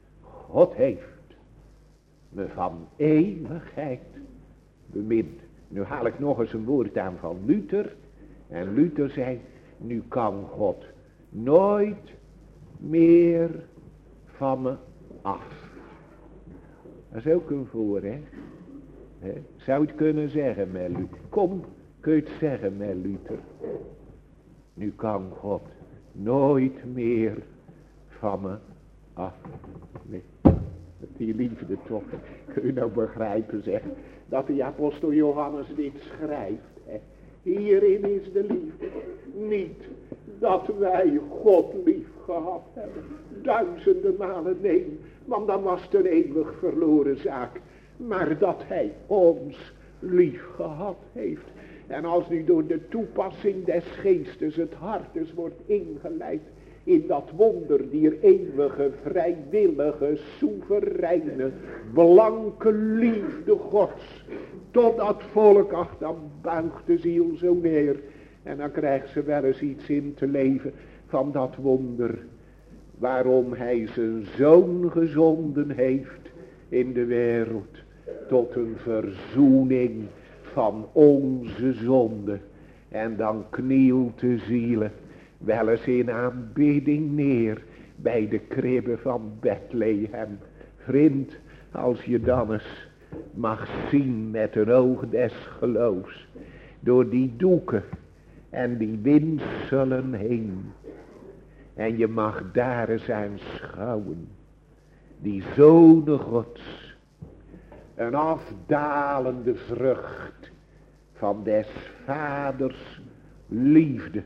God heeft me van eeuwigheid bemind. Nu haal ik nog eens een woord aan van Luther. En Luther zei, nu kan God nooit meer van me af. Dat is ook een voorrecht. He? Zou het kunnen zeggen met Luther? Kom, kun je het zeggen met Luther? Nu kan God nooit meer van me af. Nee, die liefde toch. Kun je nou begrijpen zeg, dat de apostel Johannes dit schrijft. He? Hierin is de liefde. Niet dat wij God lief gehad hebben. Duizenden malen nee. Want dan was het een eeuwig verloren zaak. Maar dat hij ons lief gehad heeft. En als nu door de toepassing des geestes het hart dus wordt ingeleid in dat wonder die eeuwige, vrijwillige, soevereine, blanke liefde Gods. Tot dat volk, ach, dan buigt de ziel zo neer. En dan krijgt ze wel eens iets in te leven van dat wonder. Waarom hij zijn zoon gezonden heeft in de wereld. Tot een verzoening van onze zonde. En dan knielt de ziel wel eens in aanbidding neer bij de kribbe van Bethlehem. Vriend, als je dan eens mag zien met een oog des geloofs. Door die doeken en die windselen heen. En je mag daar eens aanschouwen. Die zonen Gods. Een afdalende vrucht van des vaders liefde.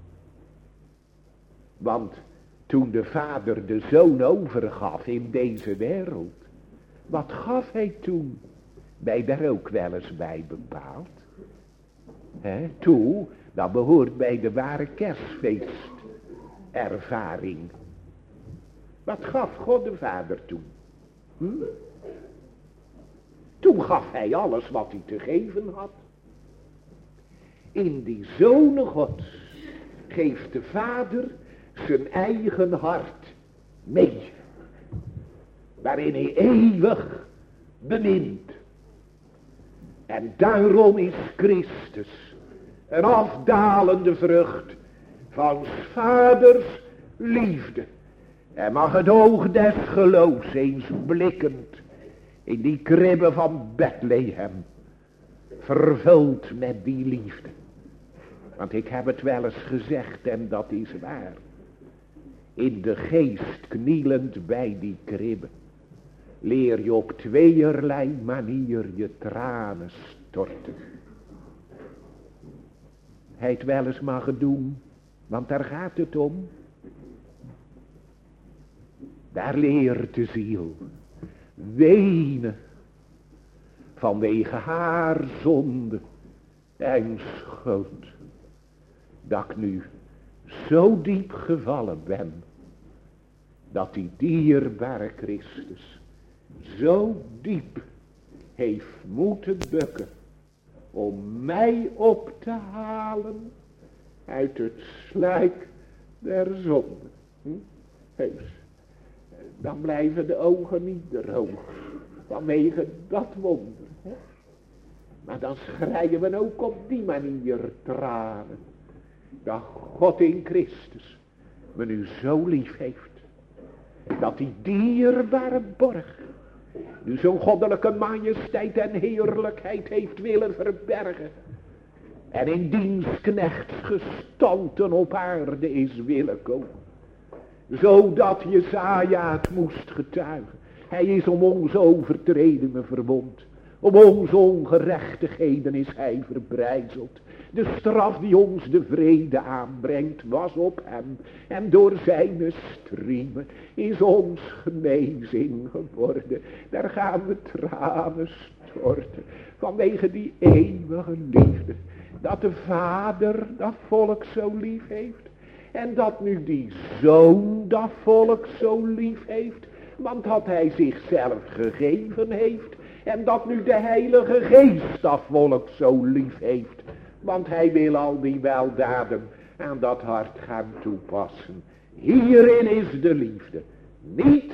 Want toen de vader de zoon overgaf in deze wereld. Wat gaf hij toen? Ben je daar ook wel eens bij bepaald? He, toe, dat behoort bij de ware kerstfeestervaring. Wat gaf God de Vader toen? Hm? Toen gaf hij alles wat hij te geven had. In die zonen Gods geeft de Vader zijn eigen hart mee. Waarin hij eeuwig bemint. En daarom is Christus een afdalende vrucht van 's vaders liefde. En mag het oog des geloofs eens blikkend in die kribbe van Bethlehem vervuld met die liefde. Want ik heb het wel eens gezegd en dat is waar. In de geest knielend bij die kribbe leer je op tweeërlei manier je tranen storten. Hij het wel eens mag doen, want daar gaat het om. Daar leert de ziel wenen vanwege haar zonde en schuld. Dat ik nu zo diep gevallen ben, dat die dierbare Christus zo diep heeft moeten bukken om mij op te halen uit het slijk der zonde. Hm? Heus. Dan blijven de ogen niet droog vanwege dat wonder. Hè? Maar dan schreien we ook op die manier tranen. Dat God in Christus me nu zo lief heeft. Dat die dierbare borg nu zo'n goddelijke majesteit en heerlijkheid heeft willen verbergen. En in dienstknechts gestalten op aarde is willen komen. Zodat Jesaja het moest getuigen. Hij is om onze overtredingen verwond. Om onze ongerechtigheden is hij verbrijzeld. De straf die ons de vrede aanbrengt was op hem. En door zijn striemen is ons genezing geworden. Daar gaan we tranen storten. Vanwege die eeuwige liefde. Dat de Vader dat volk zo lief heeft. En dat nu die Zoon dat volk zo lief heeft. Want dat hij zichzelf gegeven heeft. En dat nu de Heilige Geest dat volk zo lief heeft. Want hij wil al die weldaden aan dat hart gaan toepassen. Hierin is de liefde. Niet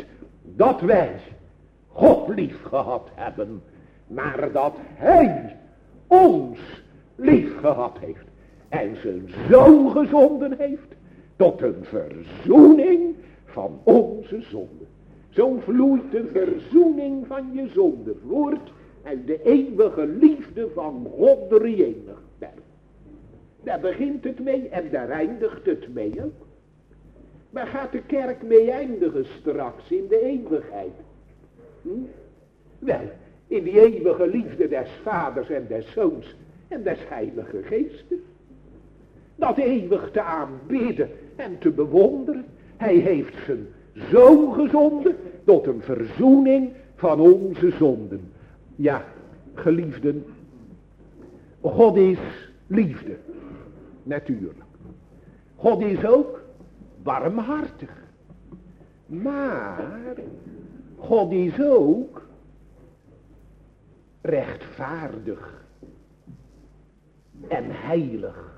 dat wij God lief gehad hebben, maar dat hij ons lief gehad heeft en zijn zoon gezonden heeft tot een verzoening van onze zonde. Zo vloeit de verzoening van je zonde voort uit de eeuwige liefde van God de Drie-enige. Daar begint het mee en daar eindigt het mee ook. Waar gaat de kerk mee eindigen straks in de eeuwigheid? Hm? Wel, in die eeuwige liefde des vaders en des zoons en des heilige geestes. Dat eeuwig te aanbidden en te bewonderen. Hij heeft zijn zoon gezonden tot een verzoening van onze zonden. Ja, geliefden, God is liefde. Natuurlijk. God is ook warmhartig. Maar God is ook rechtvaardig en heilig.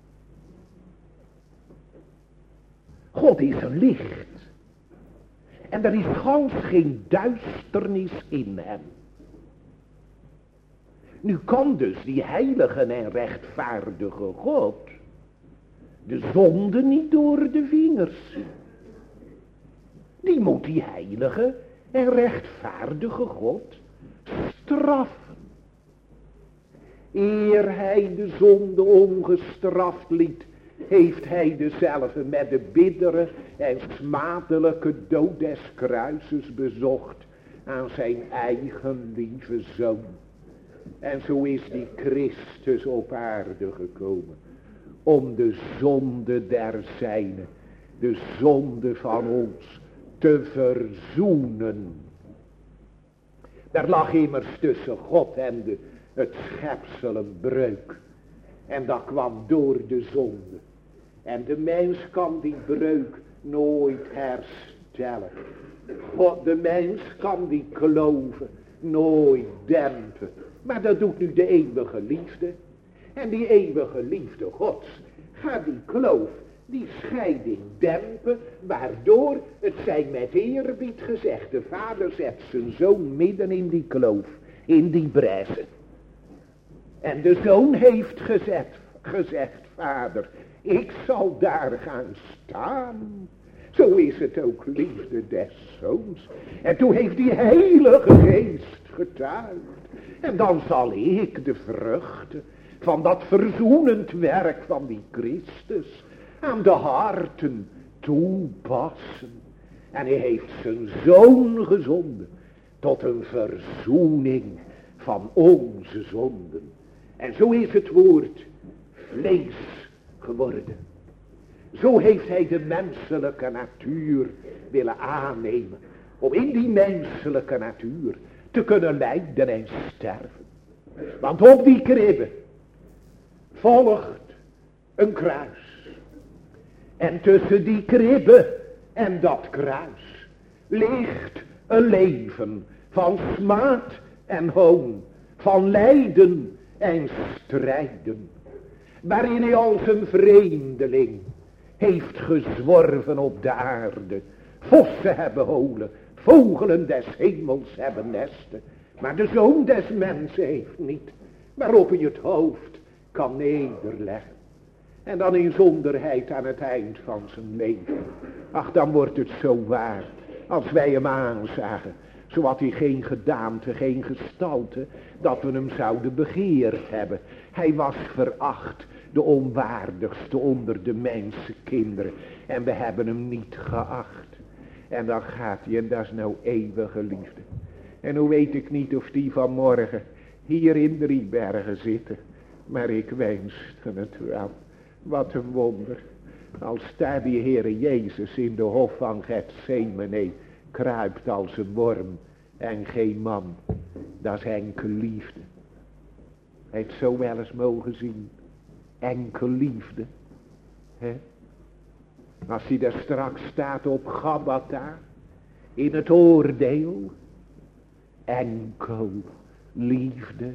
God is een licht. En er is gans geen duisternis in hem. Nu kan dus die heilige en rechtvaardige God de zonde niet door de vingers zien. Die moet die heilige en rechtvaardige God straffen. Eer hij de zonde ongestraft liet, heeft hij dezelfde met de biddere en smadelijke dood des kruises bezocht aan zijn eigen lieve zoon. En zo is die Christus op aarde gekomen om de zonde der zijnen, de zonde van ons, te verzoenen. Er lag immers tussen God en de, het schepsel een breuk. En dat kwam door de zonde. En de mens kan die breuk nooit herstellen. God, de mens kan die kloven nooit dempen. Maar dat doet nu de eeuwige liefde. En die eeuwige liefde Gods gaat die kloof, die scheiding dempen, waardoor, het zij met eerbied gezegd, de vader zet zijn zoon midden in die kloof, in die breze. En de zoon heeft gezet, gezegd, vader, ik zal daar gaan staan. Zo is het ook liefde des zoons. En toen heeft die heilige geest getuigd. En dan zal ik de vruchten van dat verzoenend werk van die Christus aan de harten toepassen. En hij heeft zijn zoon gezonden tot een verzoening van onze zonden. En zo is het woord vlees geworden. Zo heeft hij de menselijke natuur willen aannemen. Om in die menselijke natuur te kunnen lijden en sterven. Want op die kribbe volgt een kruis. En tussen die kribbe en dat kruis ligt een leven van smaad en hoon, van lijden en strijden, waarin hij als een vreemdeling heeft gezworven op de aarde. Vossen hebben holen, vogelen des hemels hebben nesten, maar de zoon des mensen heeft niet, waarop hij het hoofd kan nederleggen. En dan in zonderheid aan het eind van zijn leven. Ach, dan wordt het zo waar, als wij hem aanzagen, zo had hij geen gedaante, geen gestalte, dat we hem zouden begeerd hebben. Hij was veracht, de onwaardigste onder de mensenkinderen, en we hebben hem niet geacht. En dan gaat hij, en dat is nou eeuwige liefde. En hoe weet ik niet of die vanmorgen hier in Driebergen zitten, maar ik wenste het wel. Wat een wonder, als daar die Heere Jezus in de hof van Gethsemane kruipt als een worm en geen man. Dat is enkel liefde. Hij heeft zo wel eens mogen zien. Enkel liefde. He? Als hij daar straks staat op Gabbatha, in het oordeel, enkel liefde.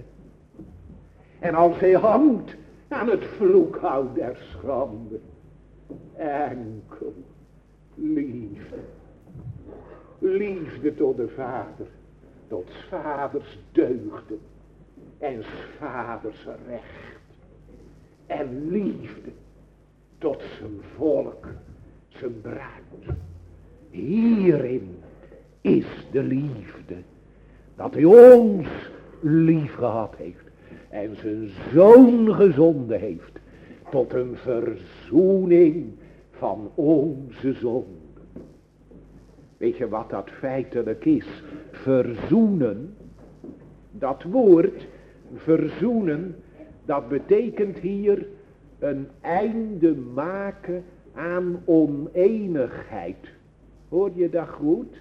En als hij hangt aan het vloekhout der schande, enkel liefde. liefde tot de vader, tot 's vaders deugden en 's vaders recht. En liefde tot zijn volk, zijn bruid. Hierin is de liefde, dat hij ons lief gehad heeft en zijn zoon gezonden heeft tot een verzoening van onze zonden. Weet je wat dat feitelijk is? Verzoenen. Dat woord verzoenen, dat betekent hier een einde maken aan oneenigheid. Hoor je dat goed?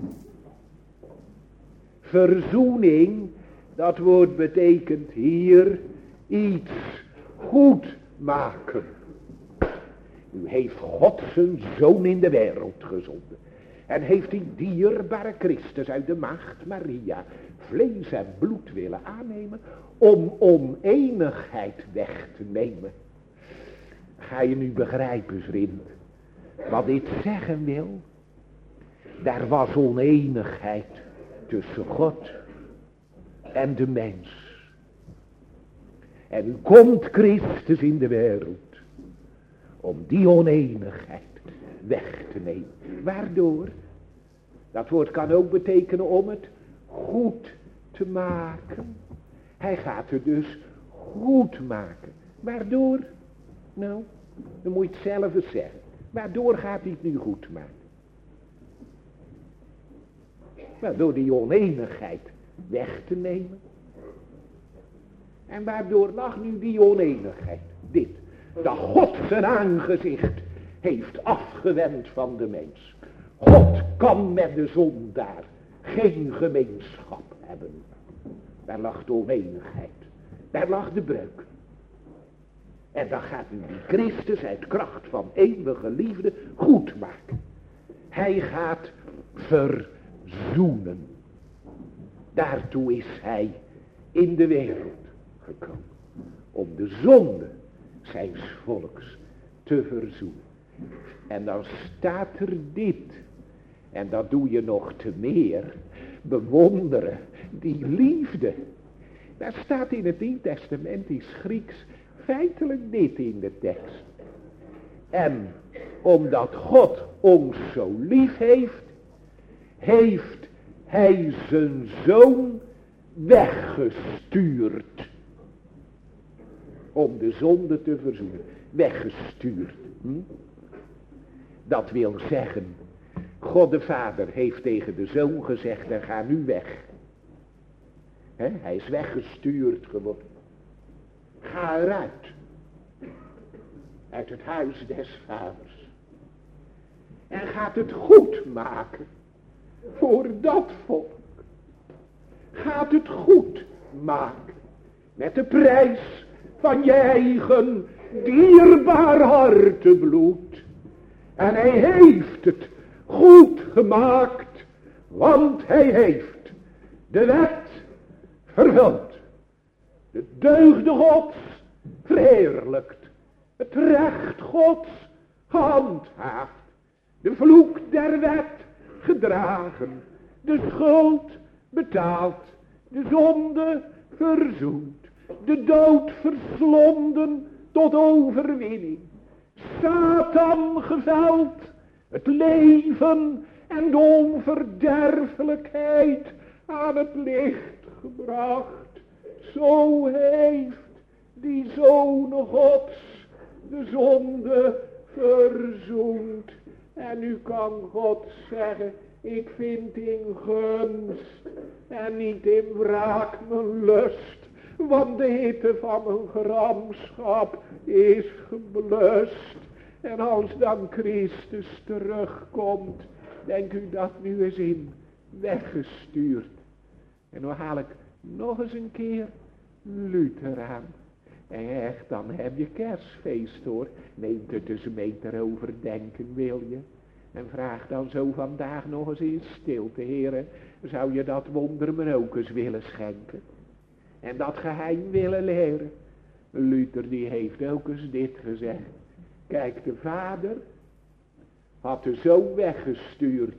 Verzoening, dat woord betekent hier iets goed maken. U heeft God zijn zoon in de wereld gezonden. En heeft die dierbare Christus uit de maagd Maria vlees en bloed willen aannemen om oneenigheid weg te nemen. Ga je nu begrijpen, vriend, wat dit zeggen wil? Daar was oneenigheid tussen God en de mens. En nu komt Christus in de wereld om die oneenigheid weg te nemen. Waardoor? Dat woord kan ook betekenen om het goed te maken. Hij gaat het dus goed maken. Waardoor? Nou, dan moet je het zelf eens zeggen. Waardoor gaat hij het nu goed maken? Wel, door die oneenigheid weg te nemen. En waardoor lag nu die oneenigheid? Dit. Dat God zijn aangezicht heeft afgewend van de mens. God kan met de zondaar geen gemeenschap hebben. Daar lag de oneenigheid. Daar lag de breuk. En dan gaat nu die Christus uit kracht van eeuwige liefde goed maken. Hij gaat verzoenen. Daartoe is hij in de wereld gekomen. Om de zonde zijns volks te verzoenen. En dan staat er dit. En dat doe je nog te meer. Bewonderen die liefde. Daar staat in het Nieuw Testamentisch Grieks feitelijk dit in de tekst. En omdat God ons zo lief heeft, heeft hij zijn zoon weggestuurd. Om de zonde te verzoenen. Weggestuurd. Hm? Dat wil zeggen, God de Vader heeft tegen de Zoon gezegd, en ga nu weg. He, hij is weggestuurd geworden. Ga eruit. Uit het huis des Vaders. En gaat het goed maken voor dat volk. Gaat het goed maken met de prijs van je eigen dierbaar hartebloed. En hij heeft het goed gemaakt, want hij heeft de wet vervuld. De deugde Gods verheerlijkt. Het recht Gods gehandhaafd. De vloek der wet gedragen. De schuld betaald. De zonde verzoend. De dood verslonden tot overwinning. Satan geveld. Het leven en de onverderfelijkheid aan het licht gebracht. Zo heeft die Zoon Gods de zonde verzoend. En nu kan God zeggen, ik vind in gunst en niet in wraak mijn lust. Want de hitte van mijn gramschap is geblust. En als dan Christus terugkomt, denk u dat nu eens in, weggestuurd. En dan haal ik nog eens een keer Luther aan. En echt, dan heb je kerstfeest hoor. Neemt het eens mee ter overdenken, wil je. En vraag dan zo vandaag nog eens in stilte, heren. Zou je dat wonder me ook eens willen schenken? En dat geheim willen leren. Luther die heeft ook eens dit gezegd. Kijk, de vader had de zoon weggestuurd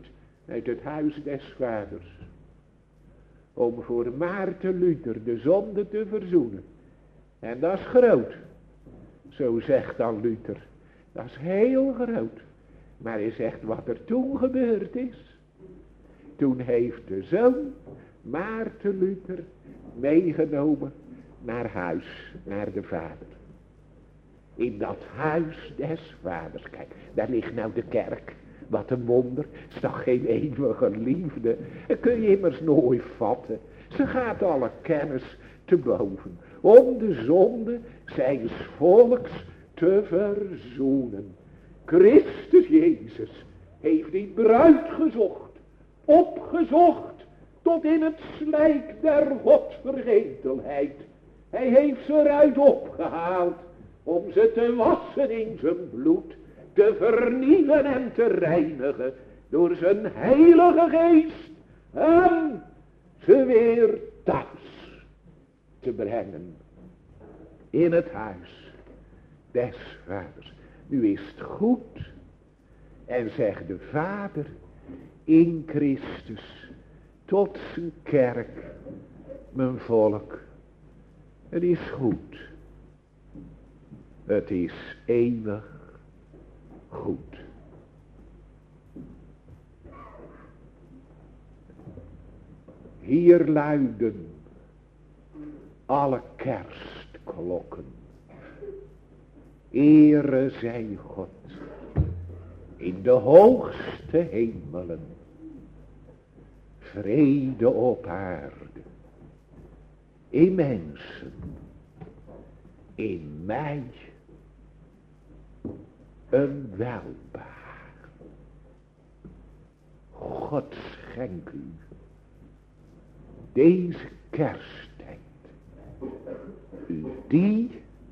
uit het huis des vaders. Om voor Maarten Luther de zonde te verzoenen. En dat is groot. Zo zegt dan Luther. Dat is heel groot. Maar hij zegt wat er toen gebeurd is. Toen heeft de zoon Maarten Luther meegenomen naar huis, naar de vader. In dat huis des vaders. Kijk, daar ligt nou de kerk. Wat een wonder. Is toch geen eeuwige liefde. Dat kun je immers nooit vatten. Ze gaat alle kennis te boven. Om de zonde zijns volks te verzoenen. Christus Jezus heeft die bruid gezocht. Opgezocht tot in het slijk der godvergetelheid. Hij heeft ze eruit opgehaald. Om ze te wassen in zijn bloed. Te vernieuwen en te reinigen. Door zijn heilige geest. En ze weer thuis te brengen. In het huis des vaders. Nu is het goed. En zegt de vader in Christus tot zijn kerk. Mijn volk. Het is goed. Het is eeuwig goed. Hier luiden alle kerstklokken. Ere zij God in de hoogste hemelen. Vrede op aarde. In mensen. In mij. Een welbehagen. God schenk u deze kersttijd. U die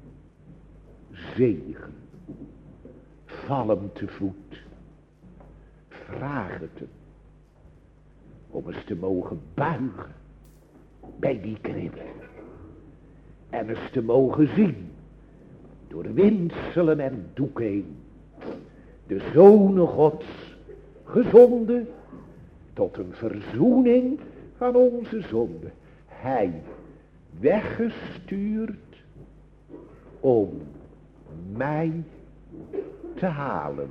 zegen. Val hem te voet. Vraag het hem. Om eens te mogen buigen. Bij die kribbel. En eens te mogen zien. Door de windselen en doeken heen. De zonen Gods gezonden. Tot een verzoening van onze zonde. Hij weggestuurd. Om mij te halen.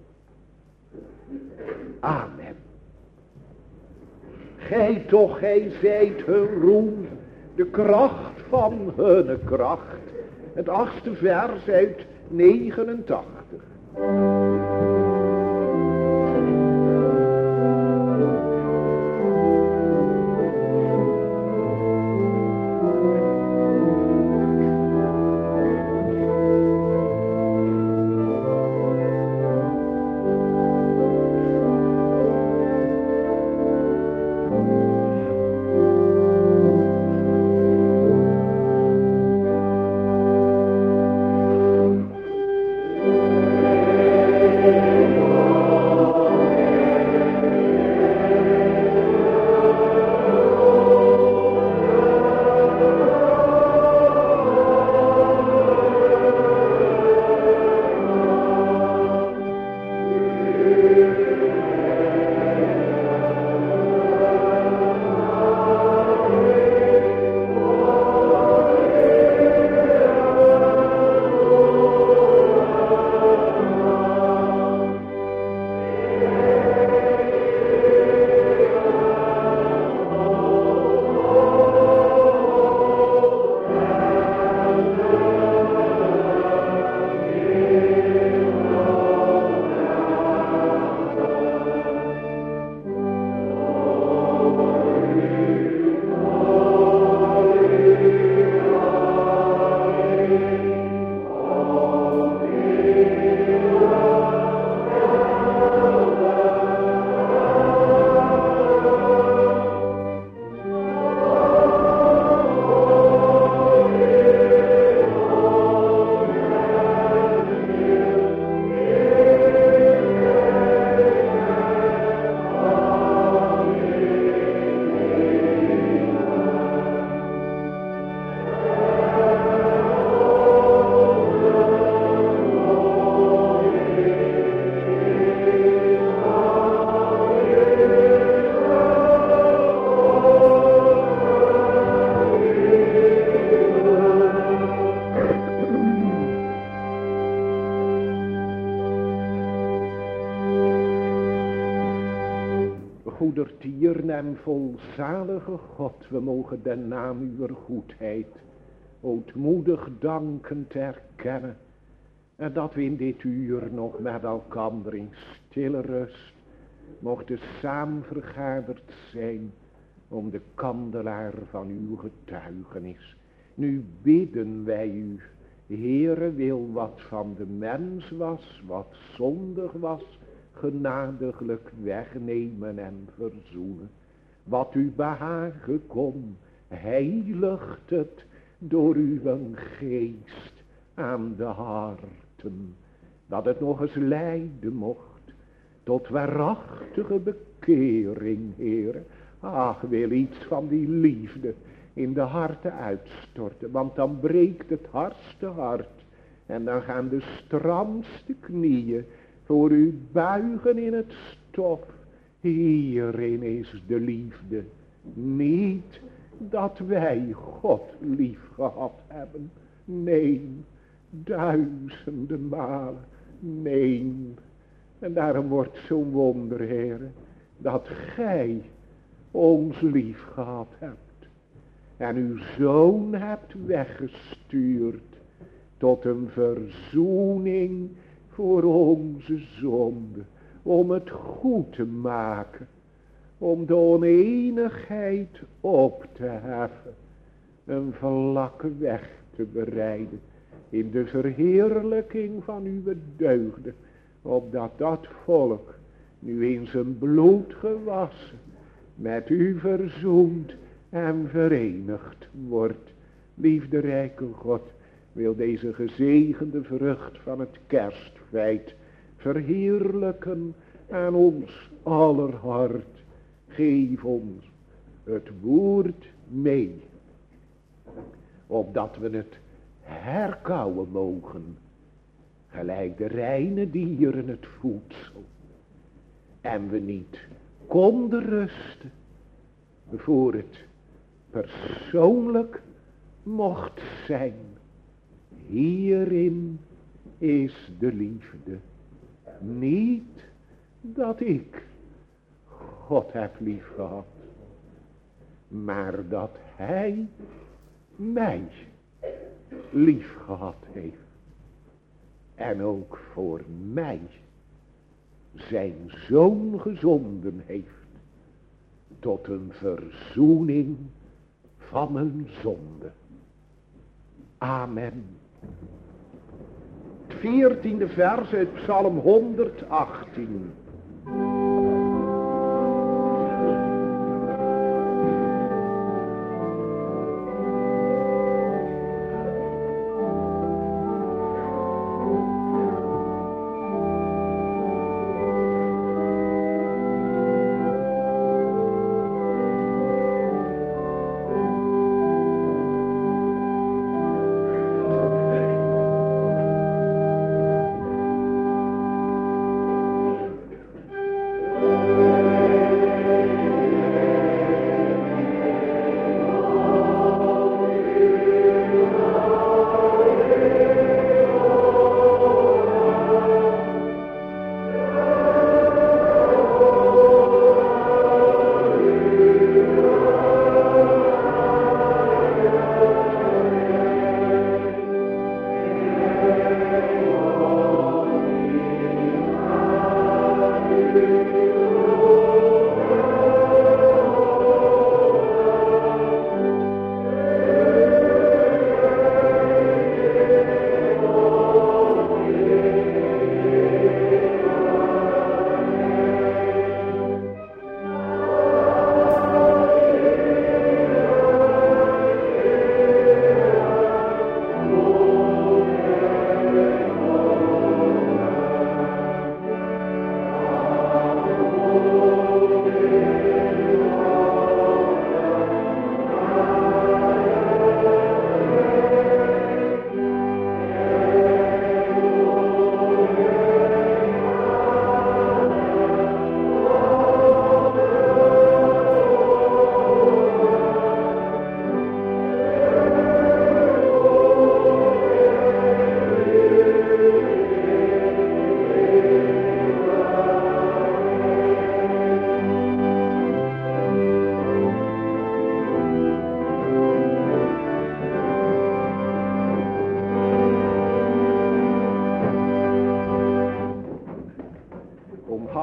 Amen. Gij toch, gij zijt hun roem. De kracht van hun kracht. Het achtste vers uit negenentachtig. Amen. goedertieren en volzalige God, we mogen de naam uw goedheid ootmoedig dankend erkennen. En dat we in dit uur nog met elkander in stille rust mochten samen vergaderd zijn om de kandelaar van uw getuigenis. Nu bidden wij u, Heere, wil wat van de mens was, wat zondig was, genadiglijk wegnemen en verzoenen. Wat u behagen kon, heiligt het door uw geest aan de harten, dat het nog eens leiden mocht tot waarachtige bekering, Heere. Ach, wil iets van die liefde in de harten uitstorten, want dan breekt het hardste hart en dan gaan de stramste knieën voor u buigen in het stof. Hierin is de liefde, niet dat wij God lief gehad hebben, nee, duizenden malen, nee. En daarom wordt zo'n wonder, Heere, dat gij ons lief gehad hebt en uw zoon hebt weggestuurd tot een verzoening voor onze zonde, om het goed te maken, om de oneenigheid op te heffen, een vlakke weg te bereiden in de verheerlijking van uw deugden, opdat dat volk nu in zijn bloed gewassen met u verzoend en verenigd wordt. Liefderijke God, wil deze gezegende vrucht van het kerstfeit verheerlijken aan ons aller hart. Geef ons het woord mee, opdat we het herkauwen mogen, gelijk de reine dieren het voedsel, en we niet konden rusten voor het persoonlijk mocht zijn. Hierin is de liefde, niet dat ik God heb lief gehad, maar dat hij mij lief gehad heeft en ook voor mij zijn zoon gezonden heeft tot een verzoening van mijn zonde. Amen. Het veertiende vers uit Psalm honderdachttien.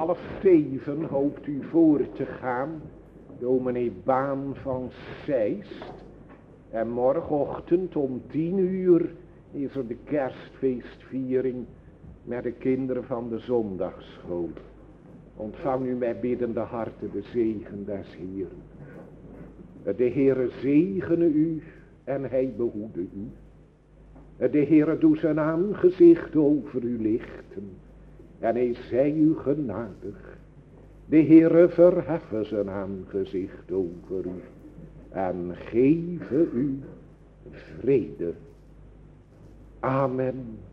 half zeven hoopt u voor te gaan, dominee Baan van Zeist. En morgenochtend om tien uur is er de kerstfeestviering met de kinderen van de zondagsschool. Ontvang u met biddende harten de zegen des Heeren. De Heere zegene u en hij behoede u. De Heere doet zijn aangezicht over u lichten en hij zij u genadig. De Heere verheffen zijn aangezicht over u en geven u vrede. Amen.